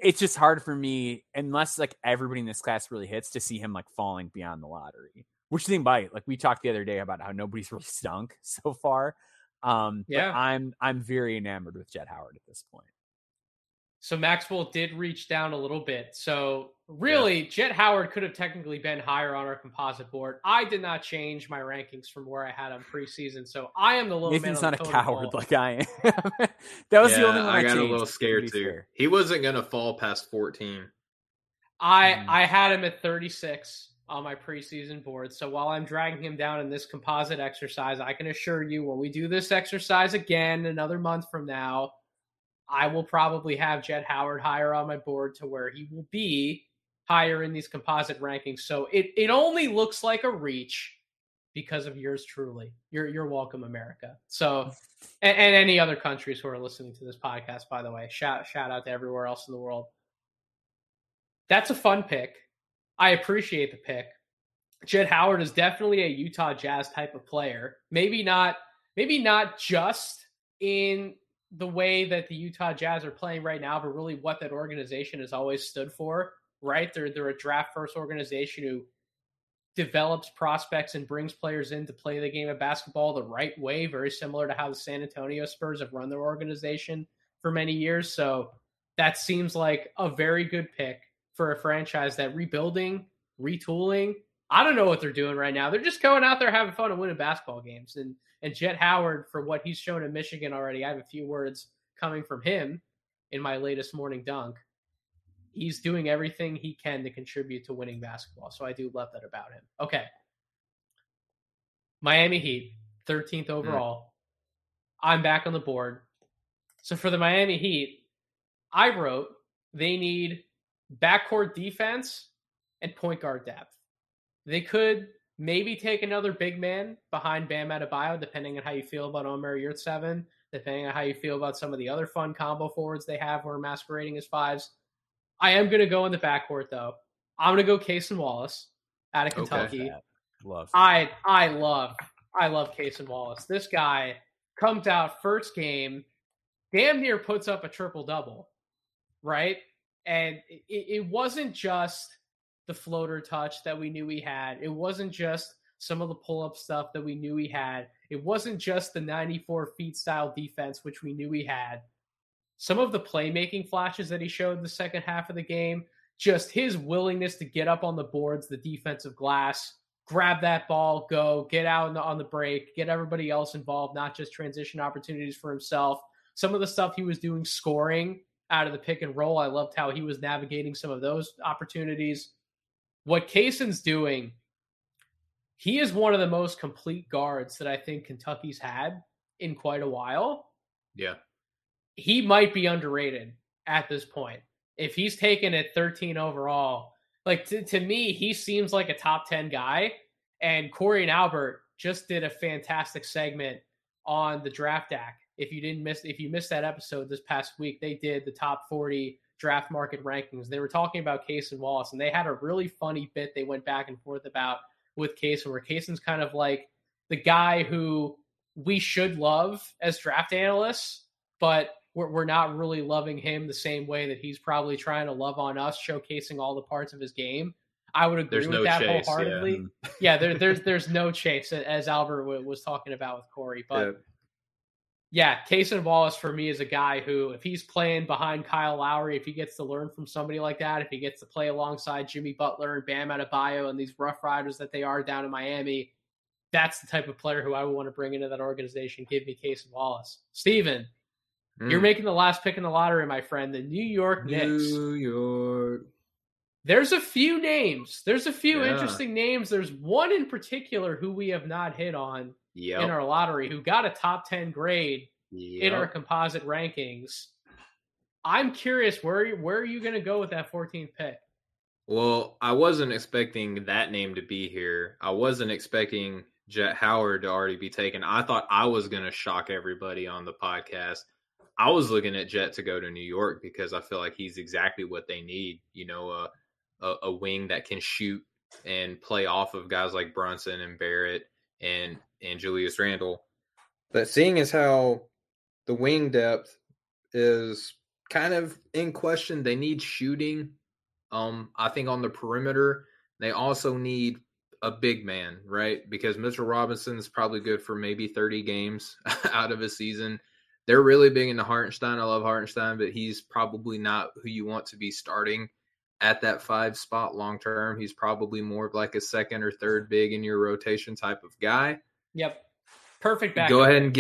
it's just hard for me, unless like everybody in this class really hits, to see him like falling beyond the lottery. Which thing bite? Like we talked the other day about how nobody's really stunk so far. But I'm very enamored with Jett Howard at this point. So Maxwell did reach down a little bit. So really, Jett Howard could have technically been higher on our composite board. I did not change my rankings from where I had him preseason. So I am the low Nathan's man on not the a coward ball. like I am. That was the only one I got changed, a little scared too. Fair. He wasn't going to fall past 14. I had him at 36 on my preseason board. So while I'm dragging him down in this composite exercise, I can assure you when we do this exercise again another month from now, I will probably have Jett Howard higher on my board to where he will be higher in these composite rankings. So it only looks like a reach because of yours truly. You're welcome, America. So and any other countries who are listening to this podcast, by the way, shout out to everywhere else in the world. That's a fun pick. I appreciate the pick. Jett Howard is definitely a Utah Jazz type of player. Maybe not just in the way that the Utah Jazz are playing right now, but really what that organization has always stood for, right? They're a draft-first organization who develops prospects and brings players in to play the game of basketball the right way, very similar to how the San Antonio Spurs have run their organization for many years. So that seems like a very good pick for a franchise that rebuilding, retooling, I don't know what they're doing right now. They're just going out there having fun and winning basketball games. And Jett Howard, for what he's shown in Michigan already, I have a few words coming from him in my latest morning dunk. He's doing everything he can to contribute to winning basketball. So I do love that about him. Okay. Miami Heat, 13th overall. I'm back on the board. So for the Miami Heat, I wrote they need backcourt defense and point guard depth. They could maybe take another big man behind Bam Adebayo, depending on how you feel about Omer Yurtseven, depending on how you feel about some of the other fun combo forwards they have who are masquerading as fives. I am going to go in the backcourt, though. I'm going to go Cason Wallace out of Kentucky. I love Cason Wallace. This guy comes out first game, damn near puts up a triple-double, right? And it wasn't just the floater touch that we knew he had. It wasn't just some of the pull-up stuff that we knew he had. It wasn't just the 94 feet style defense, which we knew he had. Some of the playmaking flashes that he showed in the second half of the game, just his willingness to get up on the boards, the defensive glass, grab that ball, go, get out on the break, get everybody else involved, not just transition opportunities for himself. Some of the stuff he was doing scoring out of the pick and roll, I loved how he was navigating some of those opportunities. What Cason's doing, he is one of the most complete guards that I think Kentucky's had in quite a while. Yeah. He might be underrated at this point. If he's taken at 13 overall, like to me, he seems like a top 10 guy. And Corey and Albert just did a fantastic segment on the Draft Deck. If you missed that episode this past week, they did the top 40 draft market rankings. They were talking about Cason Wallace, and they had a really funny bit they went back and forth about with Cason, where Cason's kind of like the guy who we should love as draft analysts, but we're not really loving him the same way that he's probably trying to love on us, showcasing all the parts of his game. I would agree with that wholeheartedly. Yeah, there's no chase, as Albert was talking about with Corey. But yeah, Cason Wallace for me is a guy who, if he's playing behind Kyle Lowry, if he gets to learn from somebody like that, if he gets to play alongside Jimmy Butler and Bam Adebayo and these Rough Riders that they are down in Miami, that's the type of player who I would want to bring into that organization. Give me Cason Wallace. Steven, you're making the last pick in the lottery, my friend. The New York Knicks. New York. There's a few names. There's a few interesting names. There's one in particular who we have not hit on in our lottery, who got a top 10 grade in our composite rankings. I'm curious, where are you going to go with that 14th pick? Well, I wasn't expecting that name to be here. I wasn't expecting Jett Howard to already be taken. I thought I was going to shock everybody on the podcast. I was looking at Jett to go to New York because I feel like he's exactly what they need. You know, a wing that can shoot and play off of guys like Brunson and Barrett and Julius Randle. But seeing as how the wing depth is kind of in question. They need shooting. I think on the perimeter, they also need a big man, right? Because Mitchell Robinson is probably good for maybe 30 games out of a season. They're really big into Hartenstein. I love Hartenstein, but he's probably not who you want to be starting at that 5 spot long term. He's probably more of like a second or third big in your rotation type of guy. Yep. Perfect backup. Go ahead and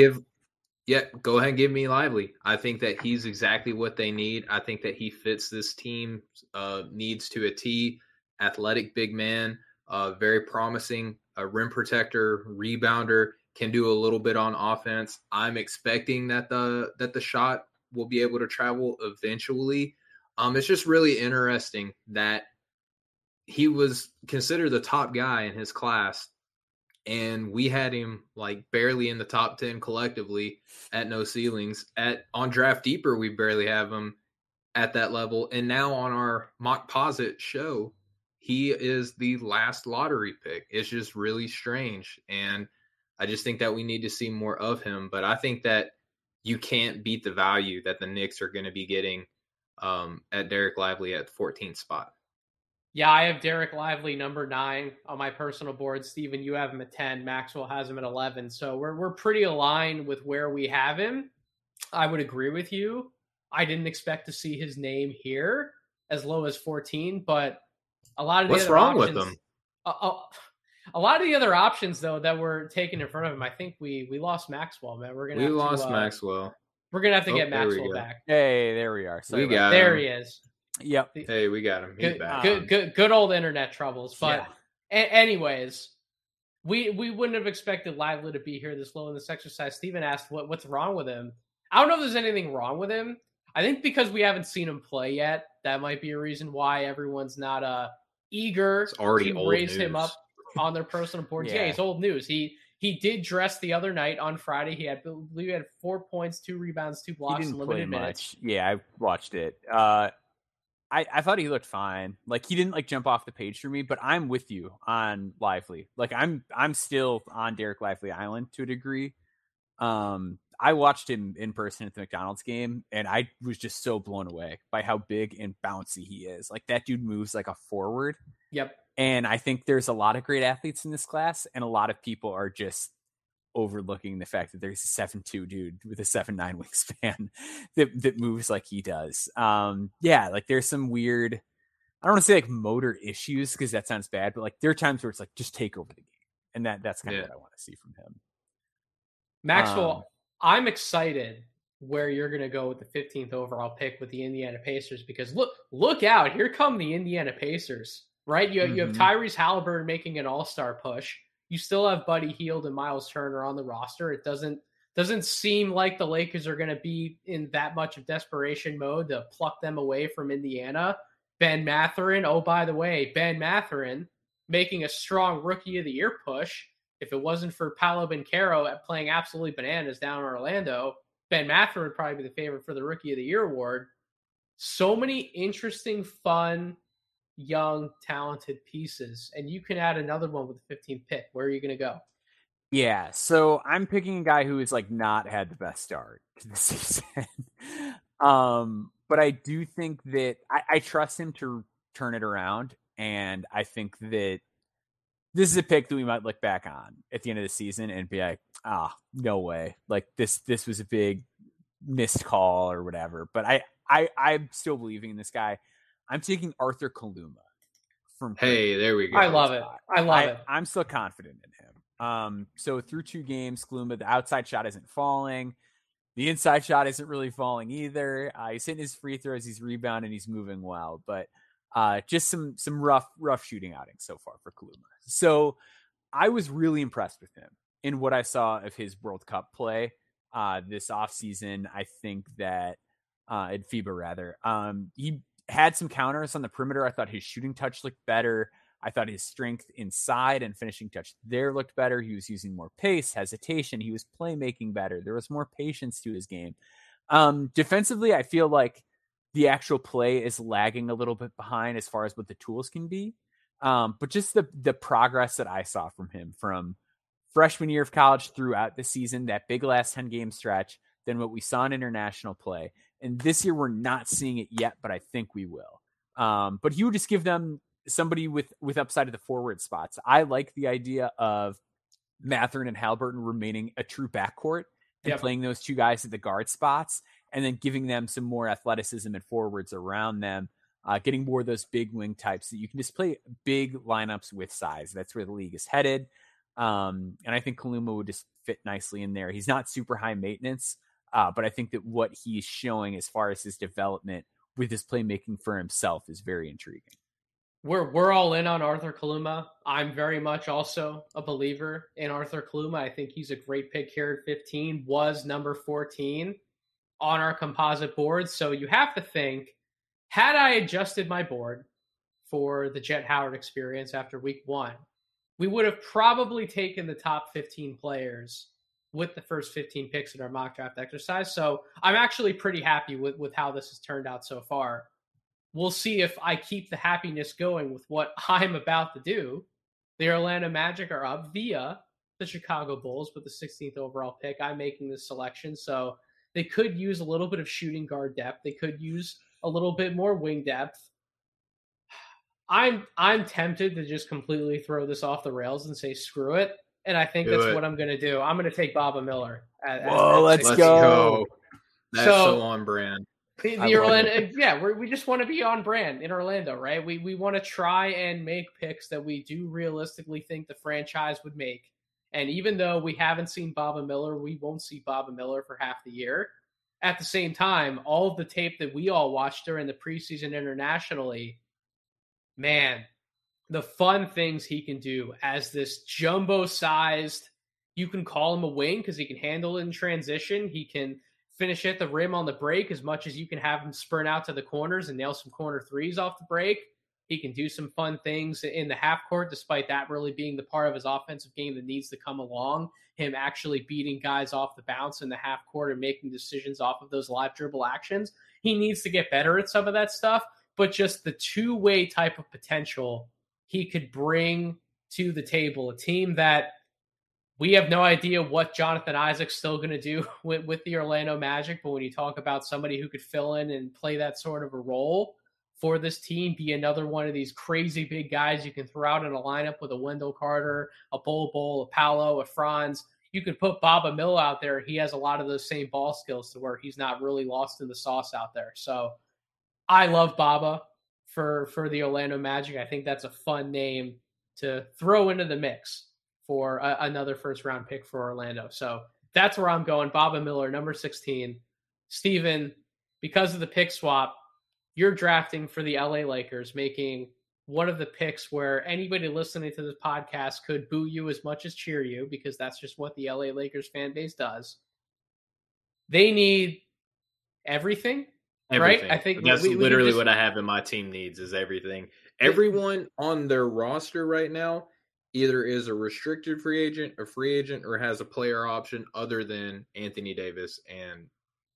give me Lively. I think that he's exactly what they need. I think that he fits this team needs to a T. Athletic big man, very promising, a rim protector, rebounder, can do a little bit on offense. I'm expecting that the shot will be able to travel eventually. It's just really interesting that he was considered the top guy in his class, and we had him like barely in the top 10 collectively at No Ceilings. On Draft Deeper, we barely have him at that level. And now on our Mock Posit show, he is the last lottery pick. It's just really strange. And I just think that we need to see more of him. But I think that you can't beat the value that the Knicks are going to be getting at Dereck Lively at the 14th spot. Yeah, I have Dereck Lively number 9 on my personal board. Steven, you have him at 10. Maxwell has him at 11. So we're pretty aligned with where we have him. I would agree with you. I didn't expect to see his name here as low as 14, but a lot of the What's other wrong options, with them? A lot of the other options, though, that were taken in front of him, I think we lost Maxwell, man. We lost Maxwell. We're gonna have to get Maxwell back. Hey, there we are. We got there him. He is. Yep. Hey, we got him. He's back. Good old internet troubles. But anyways, we wouldn't have expected Lively to be here this low in this exercise. Steven asked what's wrong with him. I don't know if there's anything wrong with him. I think because we haven't seen him play yet, that might be a reason why everyone's not eager to raise him up on their personal boards. Yeah, he's old news. He did dress the other night on Friday. He had 4 points, 2 rebounds, 2 blocks, and limited minutes. Yeah, I watched it. I thought he looked fine. Like, he didn't like jump off the page for me, but I'm with you on Lively. Like, I'm still on Dereck Lively Island to a degree. I watched him in person at the McDonald's game, and I was just so blown away by how big and bouncy he is. Like, that dude moves like a forward. Yep. And I think there's a lot of great athletes in this class, and a lot of people are just overlooking the fact that there's a 7'2" dude with a 7'9" wingspan that moves like he does. Like there's some weird, I don't want to say like motor issues because that sounds bad, but like there are times where it's like just take over the game, and that's kind of what I want to see from him. Maxwell, I'm excited where you're going to go with the 15th overall pick with the Indiana Pacers, because look out, here come the Indiana Pacers, right? You have Tyrese Halliburton making an all-star push. You still have Buddy Hield and Miles Turner on the roster. It doesn't seem like the Lakers are going to be in that much of desperation mode to pluck them away from Indiana. Ben Mathurin, oh, by the way, Ben Mathurin making a strong Rookie of the Year push. If it wasn't for Paolo Banchero playing absolutely bananas down in Orlando, Ben Mathurin would probably be the favorite for the Rookie of the Year award. So many interesting, fun, young, talented pieces, and you can add another one with the 15th pick. Where are you going to go? Yeah, so I'm picking a guy who has like not had the best start to the season. But I do think that I trust him to turn it around, and I think that this is a pick that we might look back on at the end of the season and be like, no way. Like this was a big missed call or whatever. But I'm still believing in this guy. I'm taking Arthur Kaluma from. Hey, there we go. I love it. I'm still confident in him. So through 2 games, Kaluma, the outside shot isn't falling. The inside shot isn't really falling either. He's hitting his free throws. He's rebounding. He's moving well. But just some rough shooting outings so far for Kaluma. So I was really impressed with him in what I saw of his World Cup play this offseason. I think that at FIBA rather, he had some counters on the perimeter. I thought his shooting touch looked better. I thought his strength inside and finishing touch there looked better. He was using more pace, hesitation. He was playmaking better. There was more patience to his game. Defensively, I feel like the actual play is lagging a little bit behind as far as what the tools can be. But just the progress that I saw from him from freshman year of college throughout the season, that big last 10 game stretch, then what we saw in international play, And this year we're not seeing it yet, but I think we will. But he would just give them somebody with upside of the forward spots. I like the idea of Mathurin and Haliburton remaining a true backcourt and playing those two guys at the guard spots, and then giving them some more athleticism and forwards around them, getting more of those big wing types that you can just play big lineups with size. That's where the league is headed. And I think Kaluma would just fit nicely in there. He's not super high maintenance, but I think that what he's showing as far as his development with his playmaking for himself is very intriguing. We're all in on Arthur Kaluma. I'm very much also a believer in Arthur Kaluma. I think he's a great pick here at 15, was number 14 on our composite board. So you have to think, had I adjusted my board for the Jet Howard experience after week 1, we would have probably taken the top 15 players with the first 15 picks in our mock draft exercise. So I'm actually pretty happy with how this has turned out so far. We'll see if I keep the happiness going with what I'm about to do. The Orlando Magic are up via the Chicago Bulls with the 16th overall pick. I'm making this selection. So they could use a little bit of shooting guard depth. They could use a little bit more wing depth. I'm tempted to just completely throw this off the rails and say, screw it. And I think that's what I'm going to do. I'm going to take Baba Miller. Let's go. That's so on brand. The Orlando, we just want to be on brand in Orlando, right? We want to try and make picks that we do realistically think the franchise would make. And even though we haven't seen Baba Miller, we won't see Baba Miller for half the year. At the same time, all of the tape that we all watched during the preseason internationally, man, the fun things he can do as this jumbo-sized, you can call him a wing because he can handle it in transition. He can finish at the rim on the break as much as you can have him sprint out to the corners and nail some corner threes off the break. He can do some fun things in the half court, despite that really being the part of his offensive game that needs to come along. Him actually beating guys off the bounce in the half court and making decisions off of those live dribble actions. He needs to get better at some of that stuff, but just the two-way type of potential he could bring to the table. A team that we have no idea what Jonathan Isaac's still going to do with the Orlando Magic, but when you talk about somebody who could fill in and play that sort of a role for this team, be another one of these crazy big guys you can throw out in a lineup with a Wendell Carter, a Bol, a Paolo, a Franz. You could put Baba Miller out there. He has a lot of those same ball skills to where he's not really lost in the sauce out there. So I love Baba for the Orlando Magic. I think that's a fun name to throw into the mix for another first-round pick for Orlando. So that's where I'm going. Baba Miller, number 16. Steven, because of the pick swap, you're drafting for the LA Lakers, making one of the picks where anybody listening to this podcast could boo you as much as cheer you, because that's just what the LA Lakers fan base does. They need everything. Right? I think that's literally what I have in my team needs is everything. Everyone on their roster right now either is a restricted free agent, a free agent, or has a player option other than Anthony Davis and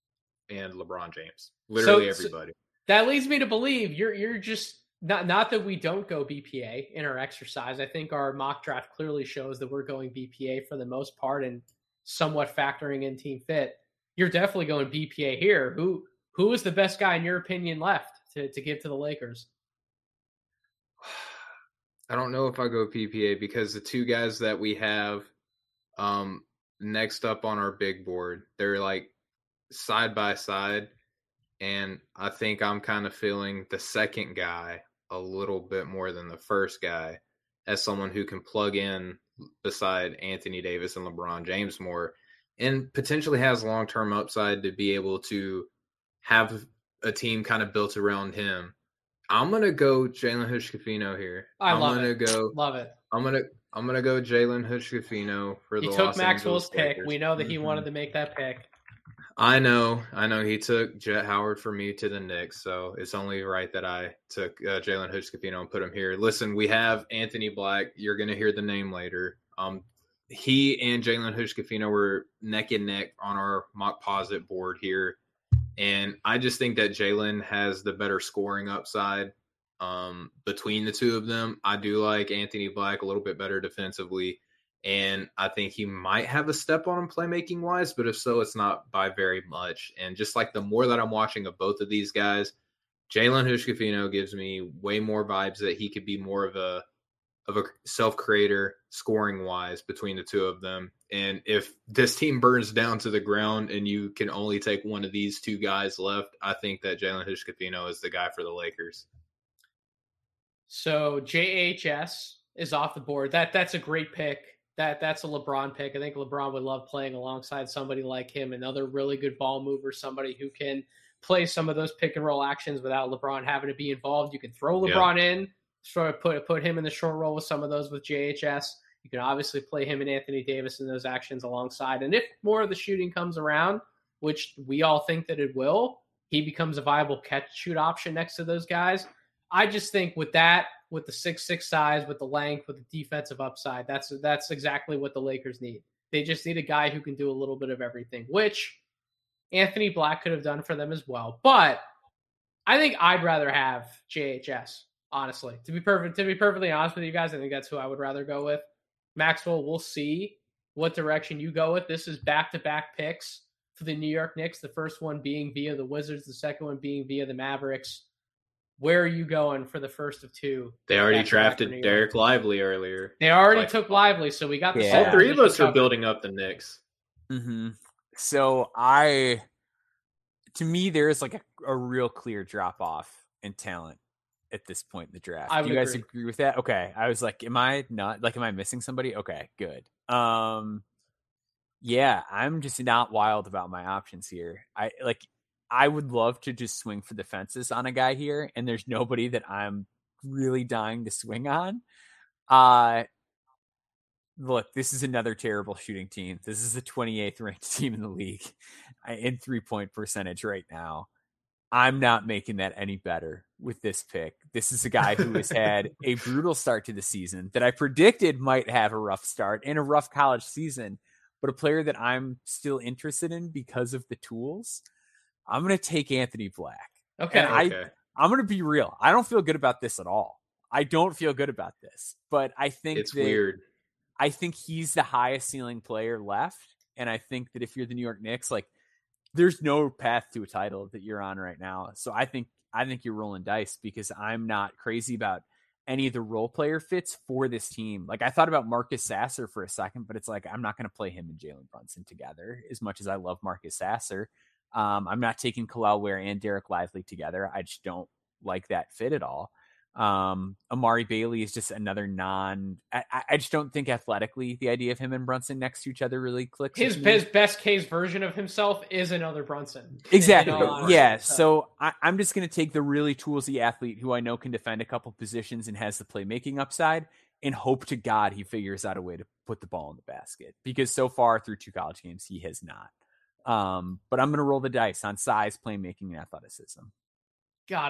LeBron James. Literally everybody. So that leads me to believe you're just not that we don't go BPA in our exercise. I think our mock draft clearly shows that we're going BPA for the most part and somewhat factoring in team fit. You're definitely going BPA here. Who is the best guy in your opinion left to give to the Lakers? I don't know if I go PPA because the two guys that we have next up on our big board, they're like side by side. And I think I'm kind of feeling the second guy a little bit more than the first guy as someone who can plug in beside Anthony Davis and LeBron James more and potentially has long-term upside to be able to have a team kind of built around him. I'm gonna go Jalen Hood-Schifino here. Love it. I'm gonna go Jalen Hood-Schifino for the Los Angeles Lakers. He took Maxwell's pick. We know that he wanted to make that pick. I know. He took Jet Howard for me to the Knicks, so it's only right that I took Jalen Hood-Schifino and put him here. Listen, we have Anthony Black. You're gonna hear the name later. He and Jalen Hood-Schifino were neck and neck on our mock posit board here. And I just think that Jalen has the better scoring upside between the two of them. I do like Anthony Black a little bit better defensively. And I think he might have a step on him playmaking wise, but if so, it's not by very much. And just like the more that I'm watching of both of these guys, Jalen Hushkefino gives me way more vibes that he could be more of a self-creator scoring wise between the two of them. And if this team burns down to the ground and you can only take one of these two guys left, I think that Jalen Hushkefino is the guy for the Lakers. So JHS is off the board. That's a great pick. That's a LeBron pick. I think LeBron would love playing alongside somebody like him, another really good ball mover, somebody who can play some of those pick and roll actions without LeBron having to be involved. You can throw LeBron in, sort of put him in the short roll with some of those with JHS. You can obviously play him and Anthony Davis in those actions alongside. And if more of the shooting comes around, which we all think that it will, he becomes a viable catch-shoot option next to those guys. I just think with that, with the 6'6" size, with the length, with the defensive upside, that's exactly what the Lakers need. They just need a guy who can do a little bit of everything, which Anthony Black could have done for them as well. But I think I'd rather have JHS, honestly. To be perfectly honest with you guys, I think that's who I would rather go with. Maxwell, we'll see what direction you go with. This is back-to-back picks for the New York Knicks, the first one being via the Wizards, the second one being via the Mavericks. Where are you going for the first of two? They already drafted Derek Lively earlier. They already took Lively, so we got the all three of us are building up the Knicks. Mm-hmm. So to me, there is like a real clear drop off in talent at this point in the draft. Do you guys agree with that? Okay. I was like, am I missing somebody? Okay, good. Yeah, I'm just not wild about my options here. I would love to just swing for the fences on a guy here, and there's nobody that I'm really dying to swing on. Look, this is another terrible shooting team. This is the 28th ranked team in the league in 3-point percentage right now. I'm not making that any better with this pick. This is a guy who has had a brutal start to the season that I predicted might have a rough start and a rough college season, but a player that I'm still interested in because of the tools. I'm going to take Anthony Black. Okay. I'm going to be real. I don't feel good about this at all. I don't feel good about this, but I think it's weird. I think he's the highest ceiling player left. And I think that if you're the New York Knicks, like there's no path to a title that you're on right now. So I think you're rolling dice because I'm not crazy about any of the role player fits for this team. Like I thought about Marcus Sasser for a second, but it's like, I'm not going to play him and Jalen Brunson together as much as I love Marcus Sasser. I'm not taking Kel'el Ware and Derek Lively together. I just don't like that fit at all. Amari Bailey is just another I just don't think athletically the idea of him and Brunson next to each other really clicks. His best case version of himself is another Brunson. Exactly. Yeah. So I'm just going to take the really toolsy athlete who I know can defend a couple positions and has the playmaking upside and hope to God he figures out a way to put the ball in the basket, because so far through 2 college games, he has not. But I'm going to roll the dice on size, playmaking, and athleticism. God,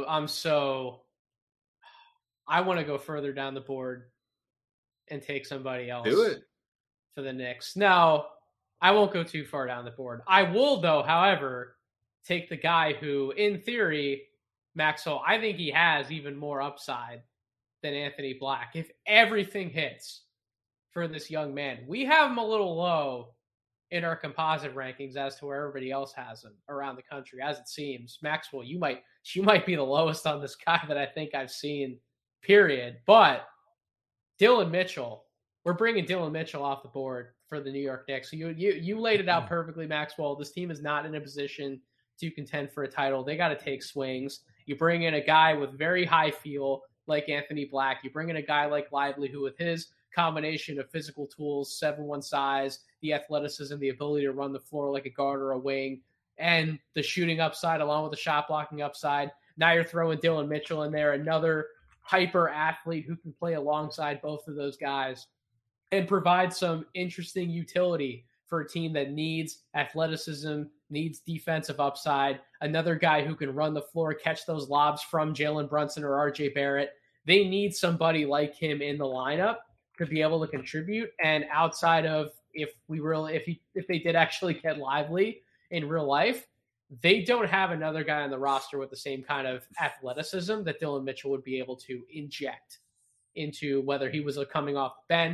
I want to go further down the board and take somebody else. Do it for the Knicks. No, I won't go too far down the board. I will, though, however, take the guy who, in theory, Maxwell, I think he has even more upside than Anthony Black. If everything hits for this young man, we have him a little low in our composite rankings as to where everybody else has him around the country, as it seems. Maxwell, you might be the lowest on this guy that I think I've seen, period. But Dylan Mitchell, we're bringing Dylan Mitchell off the board for the New York Knicks. So you laid it out perfectly, Maxwell. This team is not in a position to contend for a title. They got to take swings. You bring in a guy with very high feel like Anthony Black. You bring in a guy like Lively, who with his combination of physical tools, 7'1" size, the athleticism, the ability to run the floor like a guard or a wing, and the shooting upside along with the shot blocking upside. Now you're throwing Dylan Mitchell in there, another hyper athlete who can play alongside both of those guys and provide some interesting utility for a team that needs athleticism, needs defensive upside, another guy who can run the floor, catch those lobs from Jalen Brunson or RJ Barrett. They need somebody like him in the lineup to be able to contribute. And outside of if they did actually get Lively in real life, they don't have another guy on the roster with the same kind of athleticism that Dylan Mitchell would be able to inject into, whether he was coming off the bench,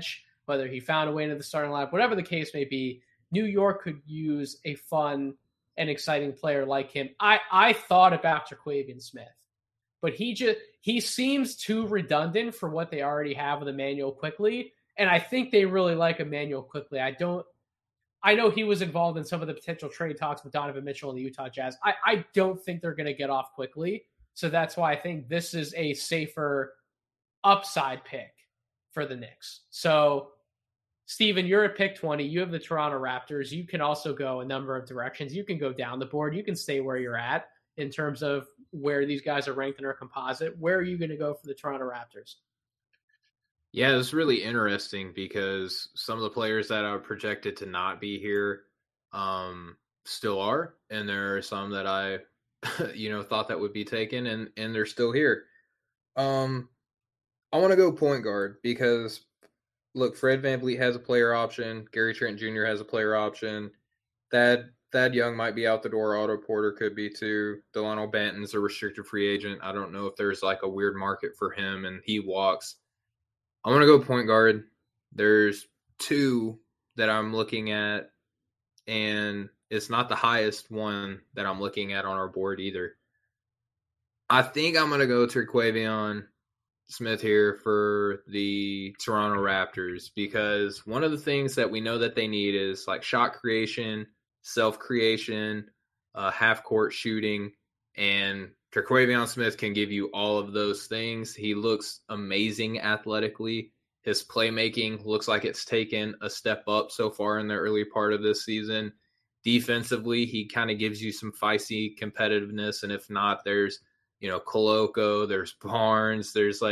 whether he found a way into the starting lineup, whatever the case may be, New York could use a fun and exciting player like him. I thought about Terquavion Smith, but he seems too redundant for what they already have with Immanuel Quickley, and I think they really like Immanuel Quickley. I know he was involved in some of the potential trade talks with Donovan Mitchell and the Utah Jazz. I don't think they're going to get off Quickley, so that's why I think this is a safer upside pick for the Knicks. So, Steven, you're at pick 20. You have the Toronto Raptors. You can also go a number of directions. You can go down the board. You can stay where you're at in terms of where these guys are ranked in our composite. Where are you going to go for the Toronto Raptors? Yeah, it's really interesting because some of the players that are projected to not be here still are, and there are some that I thought that would be taken, and they're still here. I want to go point guard because, look, Fred VanVleet has a player option. Gary Trent Jr. has a player option. Thad Young might be out the door. Otto Porter could be too. Delano Banton's a restricted free agent. I don't know if there's like a weird market for him and he walks. I want to go point guard. There's two that I'm looking at, and it's not the highest one that I'm looking at on our board either. I think I'm going to go Terquavion Smith here for the Toronto Raptors because one of the things that we know that they need is like shot creation, self-creation, half-court shooting, and Terquavion Smith can give you all of those things. He looks amazing athletically. His playmaking looks like it's taken a step up so far in the early part of this season. Defensively, he kind of gives you some feisty competitiveness, and if not, there's Koloko, there's Barnes, there's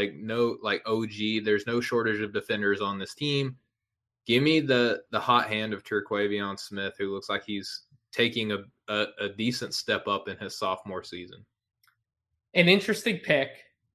OG, there's no shortage of defenders on this team. Give me the hot hand of Terquavion Smith, who looks like he's taking a decent step up in his sophomore season. An interesting pick.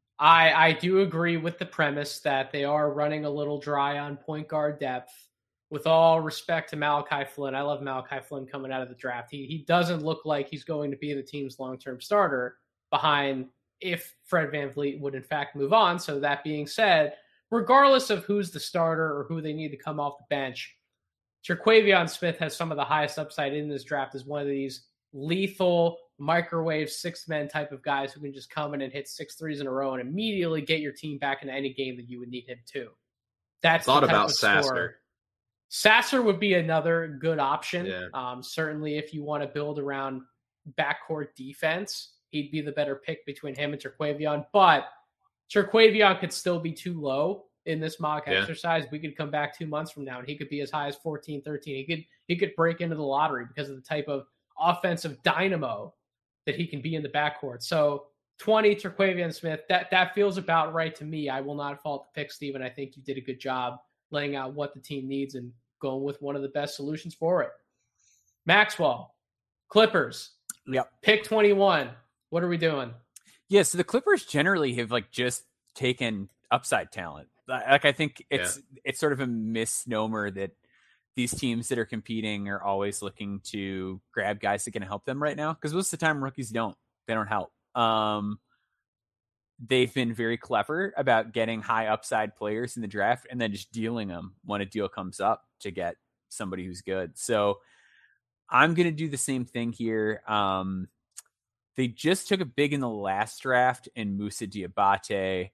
I do agree with the premise that they are running a little dry on point guard depth. With all respect to Malachi Flynn, I love Malachi Flynn coming out of the draft. He doesn't look like he's going to be the team's long-term starter behind if Fred VanVleet would in fact move on. So that being said, regardless of who's the starter or who they need to come off the bench, Terquavion Smith has some of the highest upside in this draft as one of these lethal microwave six-man type of guys who can just come in and hit 6 threes in a row and immediately get your team back into any game that you would need him to. That's thought about Sasser. Sasser would be another good option. Yeah. Certainly if you want to build around backcourt defense, he'd be the better pick between him and Terquavion. But Terquavion could still be too low in this mock exercise. We could come back 2 months from now and he could be as high as 14, 13. He could break into the lottery because of the type of offensive dynamo that he can be in the backcourt. So 20, Terquavion Smith, that feels about right to me. I will not fault the pick, Steven. I think you did a good job laying out what the team needs and going with one of the best solutions for it. Maxwell, Clippers. Yep. Pick 21. What are we doing? Yeah, so the Clippers generally have just taken upside talent. I think it's sort of a misnomer that these teams that are competing are always looking to grab guys that can help them right now. Because most of the time rookies don't help. They've been very clever about getting high upside players in the draft and then just dealing them when a deal comes up to get somebody who's good. So I'm going to do the same thing here. They just took a big in the last draft in Moussa Diabate.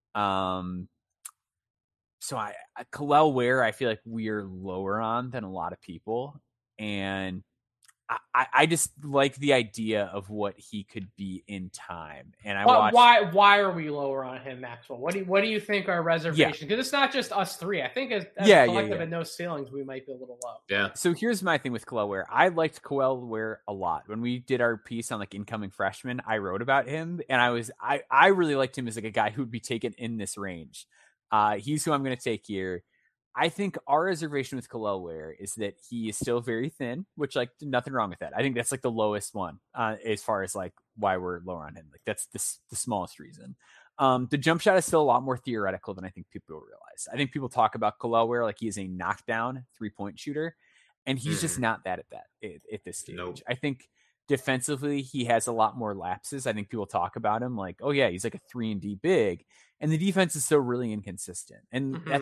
So Kel'el Ware, I feel like we're lower on than a lot of people. And I just like the idea of what he could be in time. And why are we lower on him, Maxwell? What do you think our reservation? Because it's not just us three. I think as a collective and no ceilings, we might be a little low. Yeah. So here's my thing with Kel'el Ware. I liked Kel'el Ware a lot. When we did our piece on incoming freshmen, I wrote about him, and I really liked him as a guy who would be taken in this range. He's who I'm going to take here. I think our reservation with Kel'el Ware is that he is still very thin, which nothing wrong with that. I think that's the lowest one as far as why we're lower on him. That's the smallest reason. The jump shot is still a lot more theoretical than I think people realize. I think people talk about Kel'el Ware like he is a knockdown 3-point shooter, and he's just not that at this stage. Nope. I think defensively he has a lot more lapses. I think people talk about him like, oh yeah, he's like a 3-and-D big, and the defense is so really inconsistent, and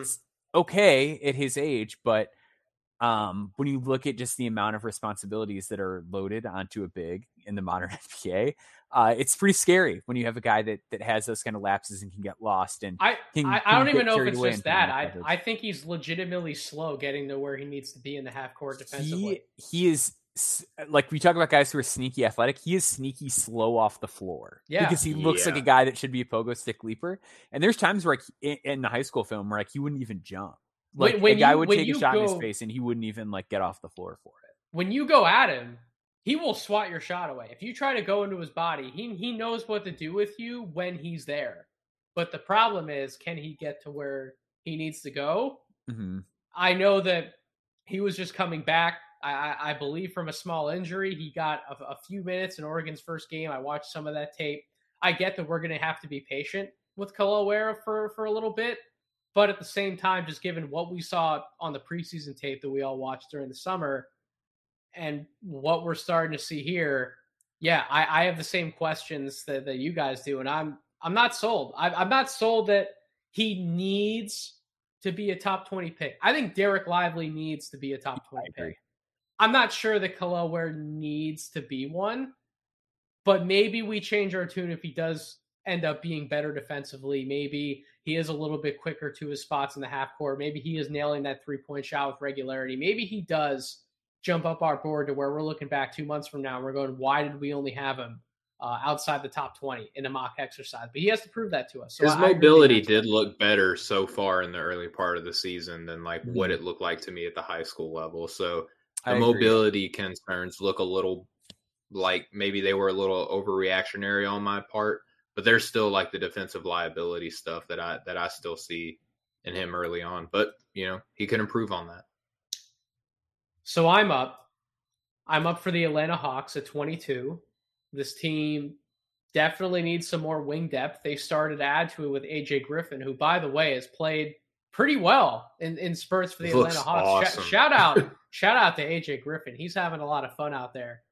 okay at his age, but when you look at just the amount of responsibilities that are loaded onto a big in the modern NBA, it's pretty scary when you have a guy that has those kind of lapses and can get lost. And I don't even know if it's just that. I think he's legitimately slow getting to where he needs to be in the half court defensively. He is, like, we talk about guys who are sneaky athletic. He is sneaky slow off the floor because he looks like a guy that should be a pogo stick leaper. And there's times where in the high school film where he wouldn't even jump. Like a guy would take a shot in his face and he wouldn't even get off the floor for it. When you go at him, he will swat your shot away. If you try to go into his body, he knows what to do with you when he's there. But the problem is, can he get to where he needs to go? Mm-hmm. I know that he was just coming back, I believe, from a small injury. He got a few minutes in Oregon's first game. I watched some of that tape. I get that we're going to have to be patient with Kel'el Ware for a little bit. But at the same time, just given what we saw on the preseason tape that we all watched during the summer and what we're starting to see here, I have the same questions that you guys do. And I'm not sold. I'm not sold that he needs to be a top 20 pick. I think Derek Lively needs to be a top 20 pick. I'm not sure that Kel'el Ware needs to be one, but maybe we change our tune if he does end up being better defensively. Maybe he is a little bit quicker to his spots in the half court. Maybe he is nailing that 3-point shot with regularity. Maybe he does jump up our board to where we're looking back 2 months from now and we're going, why did we only have him outside the top 20 in a mock exercise? But he has to prove that to us. So his mobility did look better so far in the early part of the season than what it looked like to me at the high school level. So the mobility concerns look a little like maybe they were a little overreactionary on my part. But there's still the defensive liability stuff that I still see in him early on. But, he can improve on that. So I'm up for the Atlanta Hawks at 22. This team definitely needs some more wing depth. They started to add to it with AJ Griffin, who, by the way, has played pretty well in spurts for the Atlanta Hawks. Awesome. Shout out to AJ Griffin. He's having a lot of fun out there.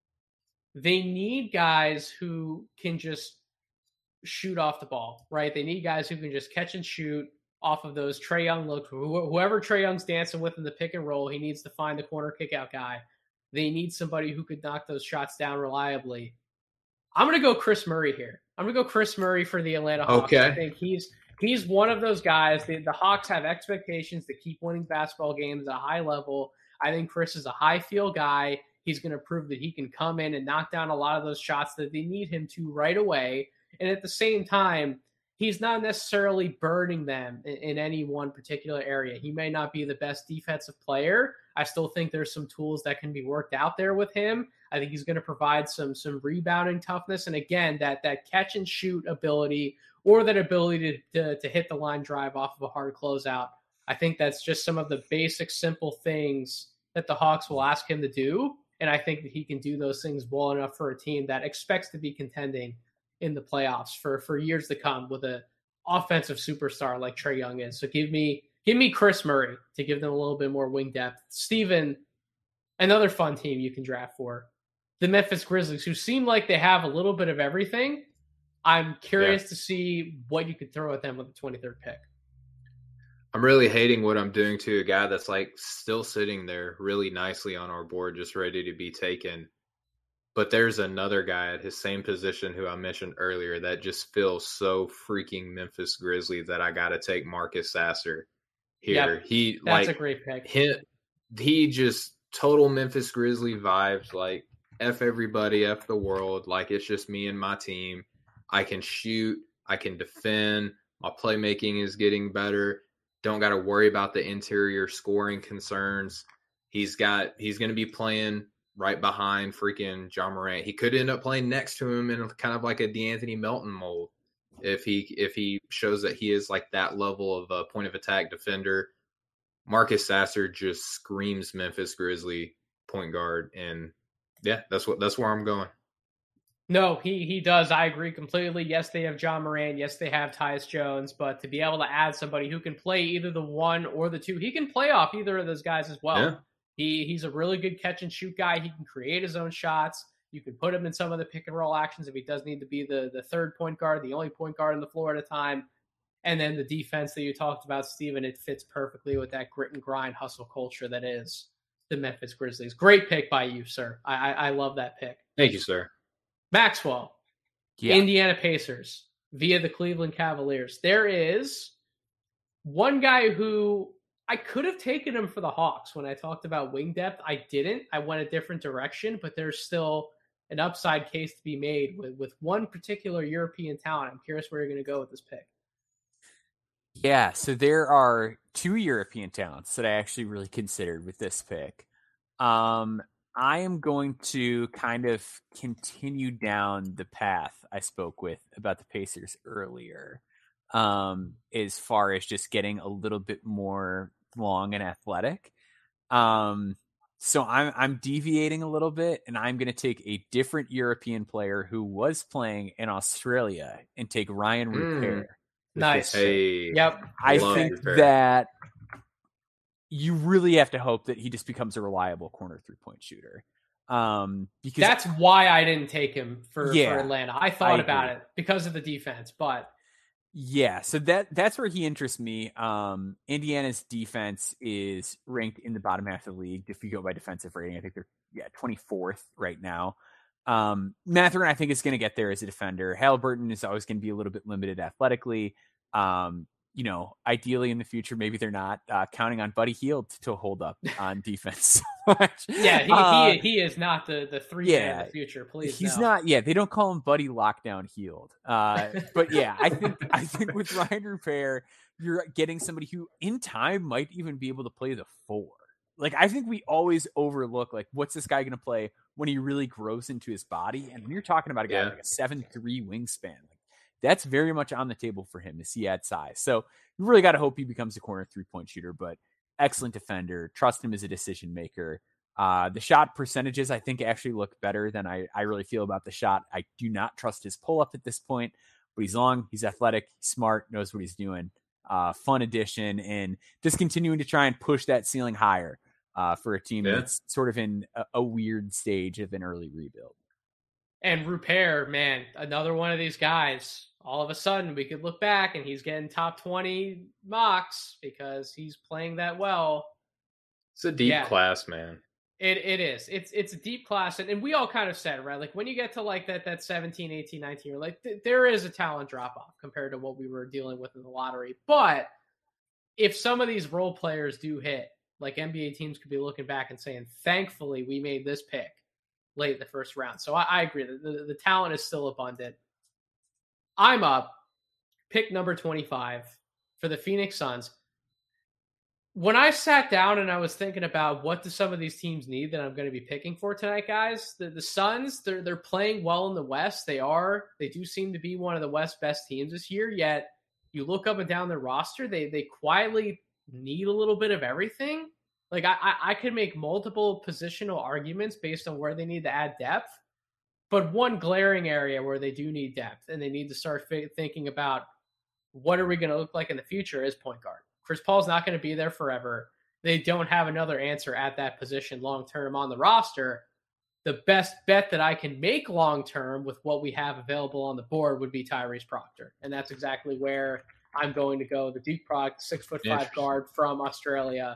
They need guys who can just shoot off the ball, right? They need guys who can just catch and shoot off of those Trae Young looks. Whoever Trae Young's dancing with in the pick and roll, he needs to find the corner kick out guy. They need somebody who could knock those shots down reliably. I'm going to go Chris Murray here. I'm going to go Chris Murray for the Atlanta Hawks. Okay. I think he's one of those guys. The Hawks have expectations to keep winning basketball games at a high level. I think Chris is a high feel guy. He's going to prove that he can come in and knock down a lot of those shots that they need him to right away. And at the same time, he's not necessarily burning them in any one particular area. He may not be the best defensive player. I still think there's some tools that can be worked out there with him. I think he's going to provide some rebounding toughness. And again, that catch and shoot ability or that ability to hit the line drive off of a hard closeout. I think that's just some of the basic, simple things that the Hawks will ask him to do. And I think that he can do those things well enough for a team that expects to be contending in the playoffs for years to come with an offensive superstar like Trae Young is. So give me Chris Murray to give them a little bit more wing depth. Steven, another fun team you can draft for. The Memphis Grizzlies, who seem like they have a little bit of everything. I'm curious to see what you could throw at them with the 23rd pick. I'm really hating what I'm doing to a guy that's still sitting there really nicely on our board, just ready to be taken. But there's another guy at his same position who I mentioned earlier that just feels so freaking Memphis Grizzly that I got to take Marcus Sasser here. Yep, that's a great pick. He just total Memphis Grizzly vibes, F everybody, F the world. It's just me and my team. I can shoot. I can defend. My playmaking is getting better. Don't got to worry about the interior scoring concerns. He's going to be playing right behind freaking Ja Morant. He could end up playing next to him in kind of like a DeAnthony Melton mold if he shows that he is that level of a point of attack defender. Marcus Sasser just screams Memphis Grizzly point guard, and that's where I'm going. No, he does. I agree completely. Yes, they have Ja Morant. Yes, they have Tyus Jones, but to be able to add somebody who can play either the 1 or the 2, he can play off either of those guys as well. Yeah. He's a really good catch and shoot guy. He can create his own shots. You can put him in some of the pick and roll actions if he does need to be the third point guard, the only point guard on the floor at a time. And then the defense that you talked about, Steven, it fits perfectly with that grit and grind hustle culture that is the Memphis Grizzlies. Great pick by you, sir. I love that pick. Thank you, sir. Maxwell, Indiana Pacers via the Cleveland Cavaliers. There is one guy who I could have taken him for the Hawks when I talked about wing depth. I didn't. I went a different direction, but there's still an upside case to be made with one particular European talent. I'm curious where you're going to go with this pick. Yeah, so there are two European talents that I actually really considered with this pick. I am going to kind of continue down the path I spoke with about the Pacers earlier, as far as just getting a little bit more long and athletic. So I'm deviating a little bit, and I'm going to take a different European player who was playing in Australia and take Ryan Rupert. Nice. Hey, yep. I think that you really have to hope that he just becomes a reliable corner 3-point shooter. Because that's why I didn't take him for Atlanta. I thought about it because of the defense, but yeah, so that's where he interests me. Indiana's defense is ranked in the bottom half of the league. If you go by defensive rating, I think they're 24th right now. Mathurin, I think, is going to get there as a defender. Haliburton is always going to be a little bit limited athletically. Ideally in the future, maybe they're not counting on Buddy Hield to hold up on defense so much. Yeah, he is not the three man of the future. Please, he's not. Yeah, they don't call him Buddy Lockdown Hield. But yeah, I think with Ryan Rupert, you're getting somebody who in time might even be able to play the 4. Like, I think we always overlook, like, what's this guy going to play when he really grows into his body? And when you're talking about a guy like a 7'3" wingspan, like, that's very much on the table for him as he adds size. So you really got to hope he becomes a corner 3-point shooter, but excellent defender. Trust him as a decision maker. The shot percentages, I think, actually look better than I really feel about the shot. I do not trust his pull-up at this point, but he's long, he's athletic, he's smart, knows what he's doing. Fun addition, and just continuing to try and push that ceiling higher. For a team that's sort of in a weird stage of an early rebuild. And Rupert, man, another one of these guys. All of a sudden, we could look back and he's getting top 20 mocks because he's playing that well. It's a deep class, man. It is. It's a deep class. And we all kind of said, right? Like, when you get to like that 17, 18, 19 year, like there is a talent drop off compared to what we were dealing with in the lottery. But if some of these role players do hit, like, NBA teams could be looking back and saying, thankfully, we made this pick late in the first round. So I agree that the talent is still abundant. I'm up. Pick number 25 for the Phoenix Suns. When I sat down and I was thinking about what do some of these teams need that I'm going to be picking for tonight, guys, the Suns, they're playing well in the West. They do seem to be one of the West's best teams this year, yet you look up and down their roster, they quietly need a little bit of everything. Like, I could make multiple positional arguments based on where they need to add depth, but one glaring area where they do need depth and they need to start thinking about what are we going to look like in the future is point guard. Chris Paul's not going to be there forever. They don't have another answer at that position long-term on the roster. The best bet that I can make long-term with what we have available on the board would be Tyrese Proctor. And that's exactly where I'm going to go. The Duke product, 6'5" guard from Australia.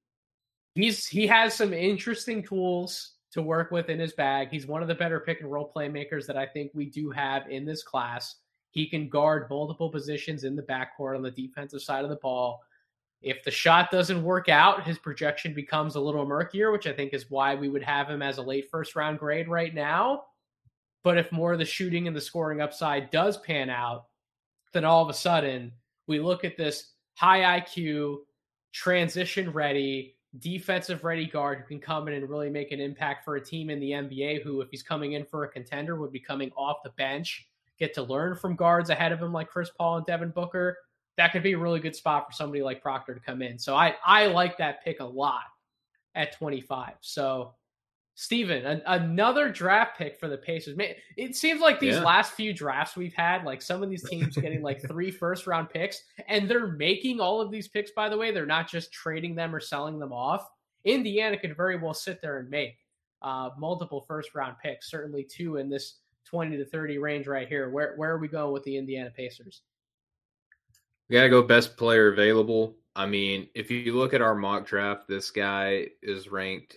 He has some interesting tools to work with in his bag. He's one of the better pick and roll playmakers that I think we do have in this class. He can guard multiple positions in the backcourt on the defensive side of the ball. If the shot doesn't work out, his projection becomes a little murkier, which I think is why we would have him as a late first round grade right now. But if more of the shooting and the scoring upside does pan out, then all of a sudden we look at this high IQ, transition ready, defensive ready guard who can come in and really make an impact for a team in the NBA who, if he's coming in for a contender, would be coming off the bench, get to learn from guards ahead of him like Chris Paul and Devin Booker. That could be a really good spot for somebody like Proctor to come in. So I like that pick a lot at 25. So, Steven, another draft pick for the Pacers. Man, it seems like these last few drafts we've had, like some of these teams getting like 3 first-round picks, and they're making all of these picks, by the way. They're not just trading them or selling them off. Indiana could very well sit there and make multiple first-round picks, certainly 2 in this 20 to 30 range right here. Where are we going with the Indiana Pacers? We got to go best player available. I mean, if you look at our mock draft, this guy is ranked,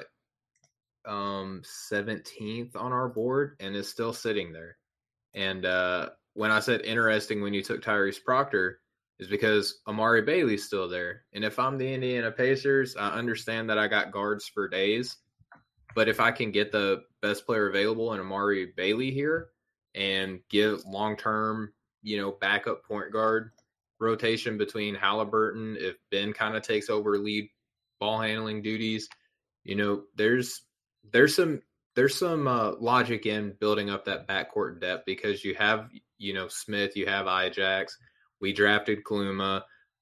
17th on our board and is still sitting there. And when I said interesting when you took Tyrese Proctor is because Amari Bailey's still there. And if I'm the Indiana Pacers, I understand that I got guards for days. But if I can get the best player available in Amari Bailey here and give long-term, backup point guard rotation between Halliburton, if Ben kind of takes over lead ball handling duties, there's some logic in building up that backcourt depth because you have, Smith, you have Ajax. We drafted Kluma.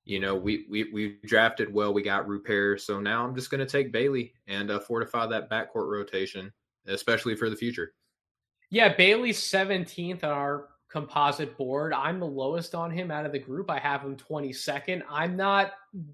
We drafted well. We got Rupert. So now I'm just going to take Bailey and fortify that backcourt rotation, especially for the future. Yeah, Bailey's 17th on our composite board. I'm the lowest on him out of the group. I have him 22nd. I'm not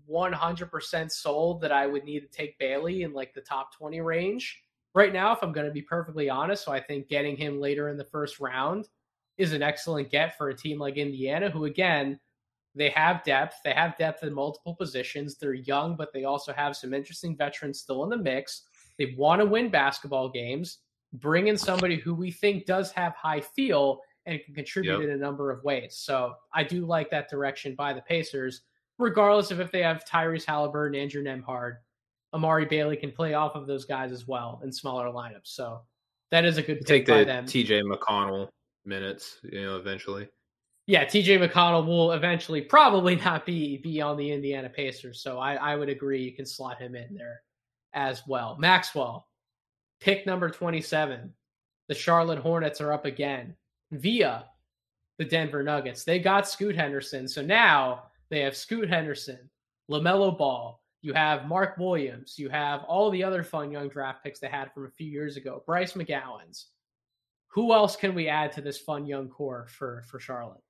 100% sold that I would need to take Bailey in like the top 20 range right now, if I'm going to be perfectly honest. So I think getting him later in the first round is an excellent get for a team like Indiana, who, again, they have depth. They have depth in multiple positions. They're young, but they also have some interesting veterans still in the mix. They want to win basketball games. Bring in somebody who we think does have high feel and can contribute in a number of ways. So I do like that direction by the Pacers, regardless of if they have Tyrese Halliburton, Andrew Nembhard. Amari Bailey can play off of those guys as well in smaller lineups. So that is a good pick by them. Take the TJ McConnell minutes, eventually. Yeah, TJ McConnell will eventually probably not be on the Indiana Pacers. So I would agree you can slot him in there as well. Maxwell, pick number 27. The Charlotte Hornets are up again via the Denver Nuggets. They got Scoot Henderson. So now they have Scoot Henderson, LaMelo Ball. You have Mark Williams. You have all the other fun young draft picks they had from a few years ago. Bryce McGowens. Who else can we add to this fun young core for Charlotte?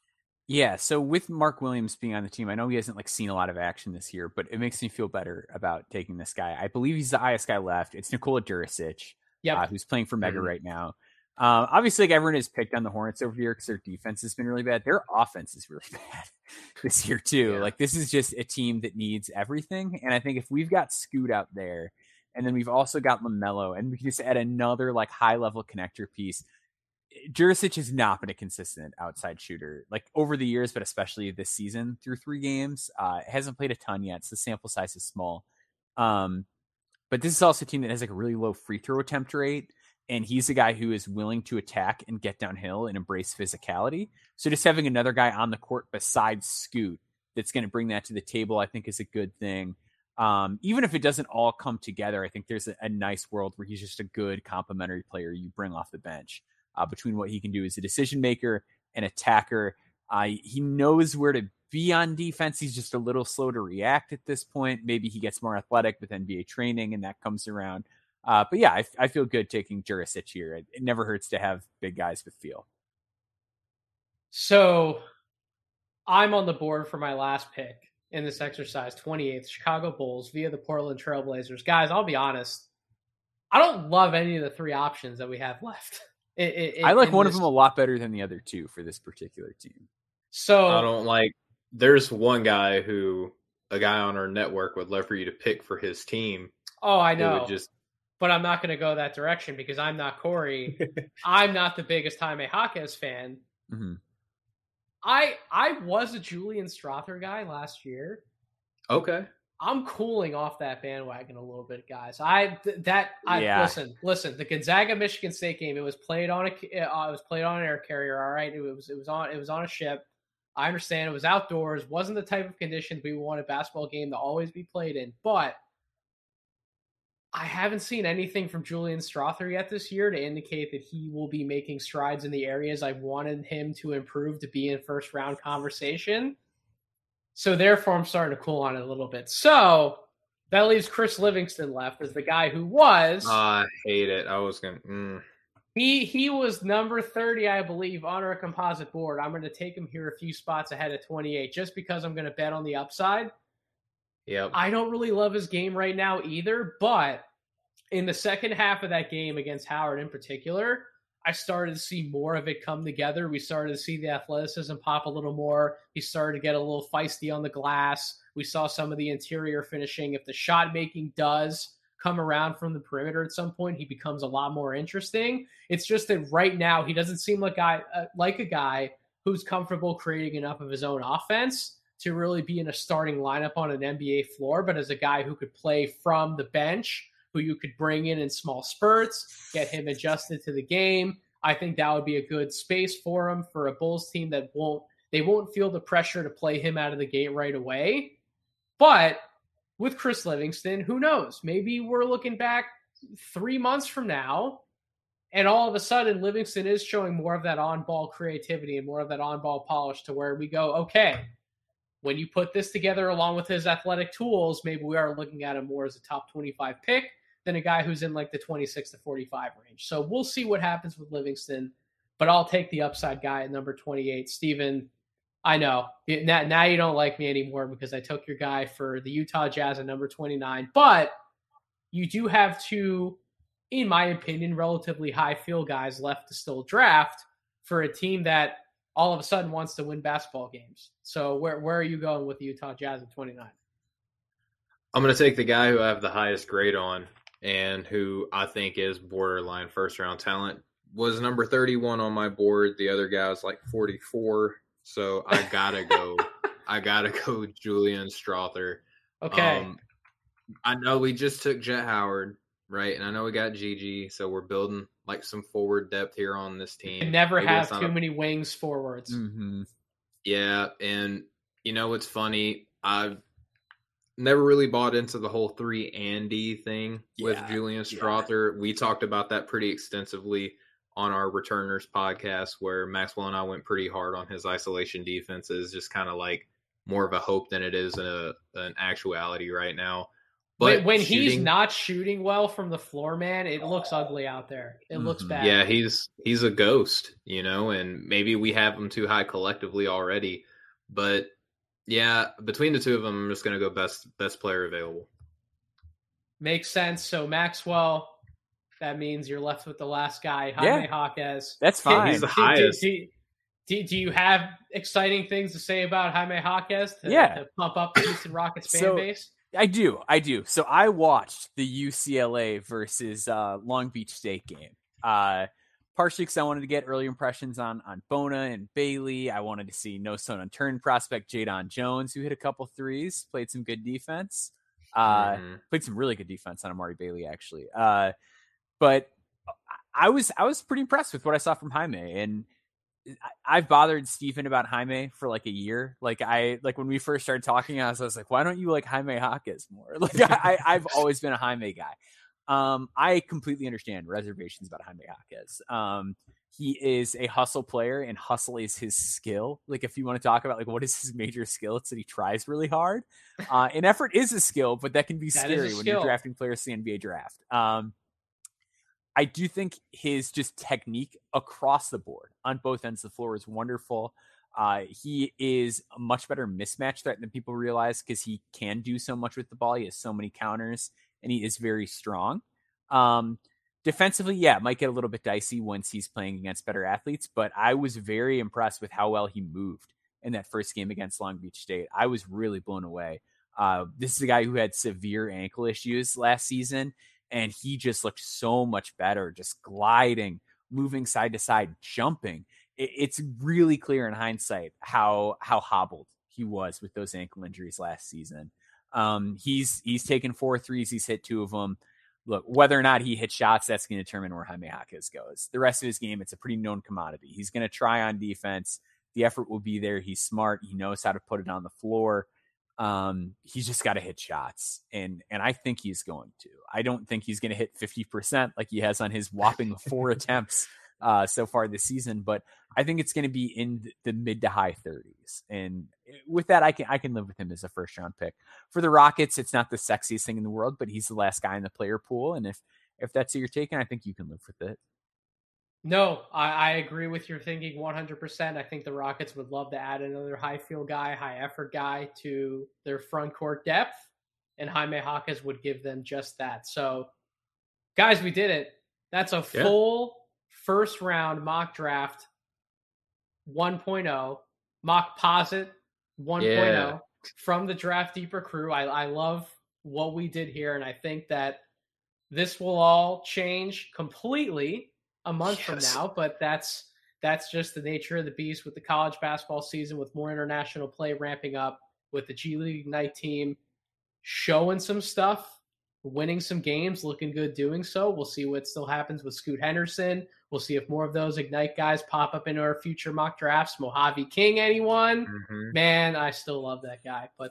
Yeah, so with Mark Williams being on the team, I know he hasn't seen a lot of action this year, but it makes me feel better about taking this guy. I believe he's the highest guy left. It's Nikola Jurisic, who's playing for Mega right now. Obviously, everyone has picked on the Hornets over here because their defense has been really bad. Their offense is really bad this year too. Yeah. This is just a team that needs everything. And I think if we've got Scoot out there, and then we've also got LaMelo, and we can just add another high-level connector piece. Jurisic has not been a consistent outside shooter over the years, but especially this season through 3 games. Hasn't played a ton yet, so the sample size is small. But this is also a team that has a really low free throw attempt rate, and he's a guy who is willing to attack and get downhill and embrace physicality. So just having another guy on the court besides Scoot that's going to bring that to the table, I think is a good thing. Even if it doesn't all come together, I think there's a nice world where he's just a good complementary player you bring off the bench. Between what he can do as a decision maker and attacker. He knows where to be on defense. He's just a little slow to react at this point. Maybe he gets more athletic with NBA training and that comes around. But yeah, I feel good taking Jurisic here. It never hurts to have big guys with feel. So I'm on the board for my last pick in this exercise, 28th, Chicago Bulls via the Portland Trailblazers. Guys, I'll be honest. I don't love any of the 3 options that we have left. I like one of them a lot better than the other 2 for this particular team. So I don't there's one guy a guy on our network would love for you to pick for his team. Oh, I know. But I'm not going to go that direction because I'm not Corey. I'm not the biggest Jaime Jaquez fan. Mm-hmm. I was a Julian Strawther guy last year. Okay. I'm cooling off that bandwagon a little bit, guys. Listen. The Gonzaga Michigan State game, it was played on an air carrier. All right, it was on a ship. I understand it was outdoors, wasn't the type of conditions we want a basketball game to always be played in. But I haven't seen anything from Julian Strawther yet this year to indicate that he will be making strides in the areas I wanted him to improve to be in first round conversation. So therefore, I'm starting to cool on it a little bit. So that leaves Chris Livingston left as the guy who was. I hate it. I was going to. He was number 30, I believe, on our composite board. I'm going to take him here a few spots ahead of 28 just because I'm going to bet on the upside. Yep. I don't really love his game right now either, but in the second half of that game against Howard in particular, I started to see more of it come together. We started to see the athleticism pop a little more. He started to get a little feisty on the glass. We saw some of the interior finishing. If the shot making does come around from the perimeter at some point, he becomes a lot more interesting. It's just that right now he doesn't seem like a guy who's comfortable creating enough of his own offense to really be in a starting lineup on an NBA floor, but as a guy who could play from the bench, who you could bring in small spurts, get him adjusted to the game. I think that would be a good space for him for a Bulls team that won't feel the pressure to play him out of the gate right away. But with Chris Livingston, who knows? Maybe we're looking back 3 months from now, and all of a sudden Livingston is showing more of that on-ball creativity and more of that on-ball polish to where we go, okay, when you put this together along with his athletic tools, maybe we are looking at him more as a top 25 pick than a guy who's in like the 26 to 45 range. So we'll see what happens with Livingston, but I'll take the upside guy at number 28. Steven, I know now you don't like me anymore because I took your guy for the Utah Jazz at number 29, but you do have two, in my opinion, relatively high field guys left to still draft for a team that all of a sudden wants to win basketball games. So where are you going with the Utah Jazz at 29? I'm going to take the guy who I have the highest grade on and who I think is borderline first-round talent. Was number 31 on my board. The other guy was like 44. So I gotta go Julian Strawther. Okay. I know we just took Jet Howard, right? And I know we got Gigi, so we're building like some forward depth here on this team. You never have too many wings forwards. Mm-hmm. Yeah, and you know what's funny? I've never really bought into the whole 3-and-D thing with Julian Strawther. Yeah. We talked about that pretty extensively on our Returners podcast, where Maxwell and I went pretty hard on his isolation defenses, just kind of like more of a hope than it is an actuality right now. But when he's not shooting well from the floor, man, it looks ugly out there. It looks bad. Yeah, he's a ghost, and maybe we have him too high collectively already. But yeah, between the two of them, I'm just going to go best player available. Makes sense. So Maxwell, that means you're left with the last guy, Jaime Jaquez. That's fine. He's the highest. Do you have exciting things to say about Jaime Jaquez to pump up the Houston Rockets fan base? I do. So I watched the UCLA versus Long Beach State game. Partially because I wanted to get early impressions on Bona and Bailey. I wanted to see no stone unturned prospect Jadon Jones, who hit a couple threes, played some good defense. Played some really good defense on Amari Bailey, actually. But I was pretty impressed with what I saw from Jaime, and I've bothered Stephen about Jaime for like a year. Like when we first started talking, I was like, why don't you like Jaime Jaquez more? Like I've always been a Jaime guy. I completely understand reservations about Jaime Jaquez. He is a hustle player, and hustle is his skill. Like if you want to talk about like what is his major skill, it's that he tries really hard. And effort is a skill, but that can be scary when you're drafting players to the NBA draft. I do think his just technique across the board on both ends of the floor is wonderful. He is a much better mismatch threat than people realize because he can do so much with the ball. He has so many counters, and he is very strong. Defensively, it might get a little bit dicey once he's playing against better athletes, but I was very impressed with how well he moved in that first game against Long Beach State. I was really blown away. This is a guy who had severe ankle issues last season, and he just looked so much better, just gliding, moving side to side, jumping. It's really clear in hindsight how hobbled he was with those ankle injuries last season. He's taken 4 threes. He's hit 2 of them. Look, whether or not he hits shots, that's going to determine where Jaime Jaquez goes. The rest of his game, it's a pretty known commodity. He's going to try on defense. The effort will be there. He's smart. He knows how to put it on the floor. He's just got to hit shots, and I think he's going to. I don't think he's going to hit 50% like he has on his whopping 4 attempts so far this season, but I think it's going to be in the mid to high 30s. And with that, I can live with him as a first round pick. For the Rockets, it's not the sexiest thing in the world, but he's the last guy in the player pool, and if that's who you're taking, I think you can live with it. No, I agree with your thinking 100%. I think the Rockets would love to add another high field guy, high effort guy to their front court depth, and Jaime Jaquez would give them just that. So, guys, we did it. That's a full first round mock draft 1.0, mock posit 1.0 from the Draft Deeper crew. I love what we did here, and I think that this will all change completely a month from now, but that's just the nature of the beast with the college basketball season, with more international play ramping up, with the G League Ignite team showing some stuff, winning some games, looking good doing so. We'll see what still happens with Scoot Henderson. We'll see if more of those Ignite guys pop up in our future mock drafts. Mojave King, anyone? Mm-hmm. Man, I still love that guy, but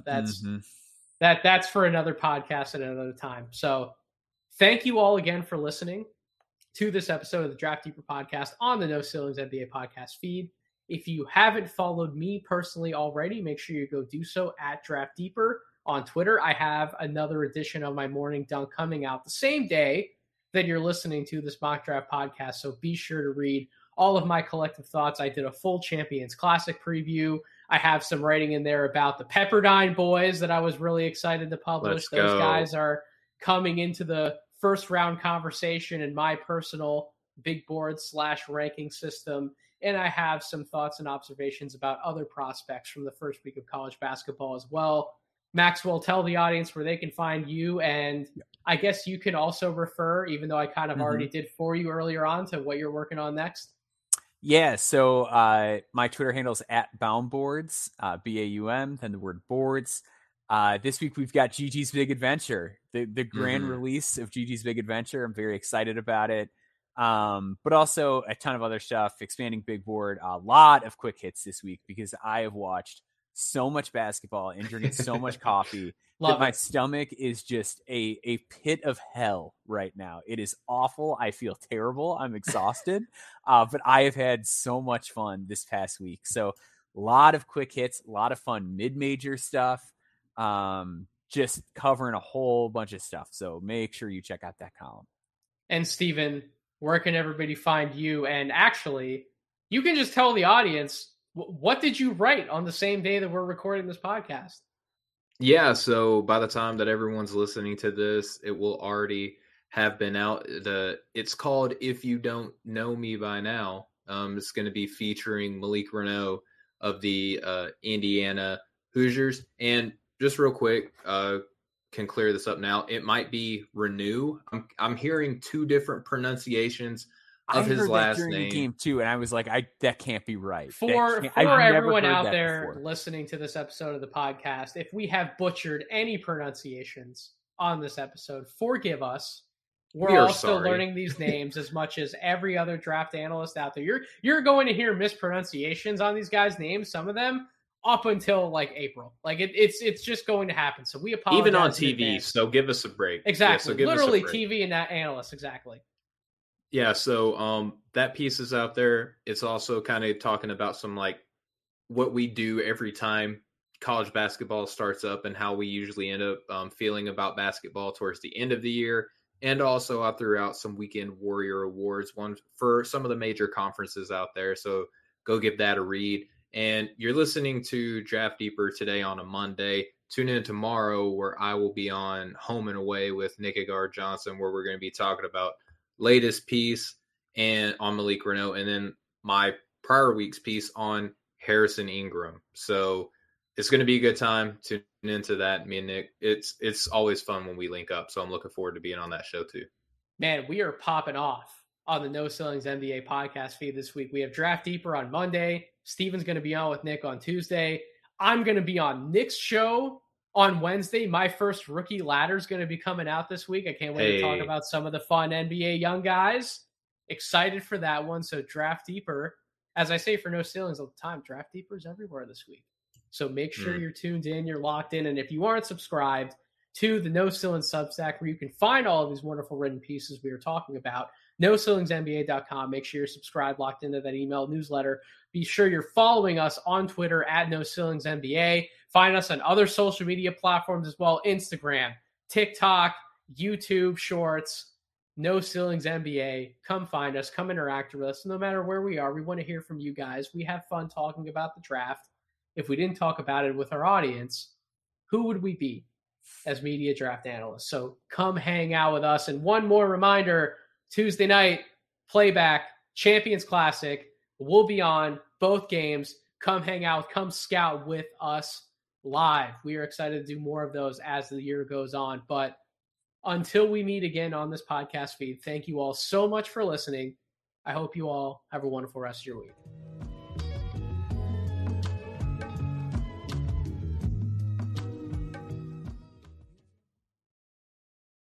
that's for another podcast at another time. So thank you all again for listening to this episode of the Draft Deeper podcast on the No Ceilings NBA podcast feed. If you haven't followed me personally already, make sure you go do so at Draft Deeper on Twitter. I have another edition of my morning dunk coming out the same day that you're listening to this mock draft podcast. So be sure to read all of my collective thoughts. I did a full Champions Classic preview. I have some writing in there about the Pepperdine boys that I was really excited to publish. Those guys are coming into the first round conversation in my personal big board / ranking system. And I have some thoughts and observations about other prospects from the first week of college basketball as well. Maxwell, tell the audience where they can find you. And I guess you can also refer, even though I kind of already did for you earlier on, to what you're working on next. Yeah, so my Twitter handle is @BaumBoards, BAUM, then the word boards. This week we've got Gigi's Big Adventure, the grand release of Gigi's Big Adventure. I'm very excited about it. But also a ton of other stuff, expanding big board, a lot of quick hits this week because I have watched so much basketball and drinking so much coffee that my stomach is just a pit of hell right now. It is awful. I feel terrible. I'm exhausted. But I have had so much fun this past week. So a lot of quick hits, a lot of fun mid-major stuff. Just covering a whole bunch of stuff. So make sure you check out that column. And Steven, where can everybody find you? And actually, you can just tell the audience, what did you write on the same day that we're recording this podcast? Yeah, so by the time that everyone's listening to this, it will already have been out. It's called If You Don't Know Me By Now. It's going to be featuring Malik Reneau of the Indiana Hoosiers. And just real quick, can clear this up now. It might be Renew. I'm hearing two different pronunciations of his last name. The game too, and I was like, that can't be right. For everyone out there listening to this episode of the podcast, if we have butchered any pronunciations on this episode, forgive us. We're all still learning these names as much as every other draft analyst out there. You're going to hear mispronunciations on these guys' names, some of them up until like April. Like it's just going to happen. So we apologize. Even on TV, so give us a break. Exactly. Yeah, so literally TV and that analysts, exactly. Yeah, so that piece is out there. It's also kind of talking about some like what we do every time college basketball starts up and how we usually end up feeling about basketball towards the end of the year. And also I threw out some Weekend Warrior awards, one for some of the major conferences out there. So go give that a read. And you're listening to Draft Deeper today on a Monday. Tune in tomorrow where I will be on Home and Away with Nick Agard-Johnson, where we're going to be talking about latest piece and on Malik Reneau, and then my prior week's piece on Harrison Ingram. So it's going to be a good time. Tune into that. Me and Nick, it's always fun when we link up. So I'm looking forward to being on that show too. Man, we are popping off on the No Ceilings NBA podcast feed this week. We have Draft Deeper on Monday. Steven's going to be on with Nick on Tuesday. I'm going to be on Nick's show on Wednesday. My first rookie ladder is going to be coming out this week. I can't wait to talk about some of the fun NBA young guys. Excited for that one. So Draft Deeper, as I say for No Ceilings all the time, Draft Deeper is everywhere this week. So make sure you're tuned in, you're locked in. And if you aren't subscribed to the No Ceilings Substack, where you can find all of these wonderful written pieces we are talking about, NoCeilingsNBA.com. Make sure you're subscribed, locked into that email newsletter. Be sure you're following us on Twitter at NoCeilingsNBA. Find us on other social media platforms as well, Instagram, TikTok, YouTube Shorts, No Ceilings NBA. Come find us. Come interact with us. No matter where we are, we want to hear from you guys. We have fun talking about the draft. If we didn't talk about it with our audience, who would we be as media draft analysts? So come hang out with us. And one more reminder, Tuesday night, playback, Champions Classic will be on both games. Come hang out, come scout with us live. We are excited to do more of those as the year goes on. But until we meet again on this podcast feed, thank you all so much for listening. I hope you all have a wonderful rest of your week.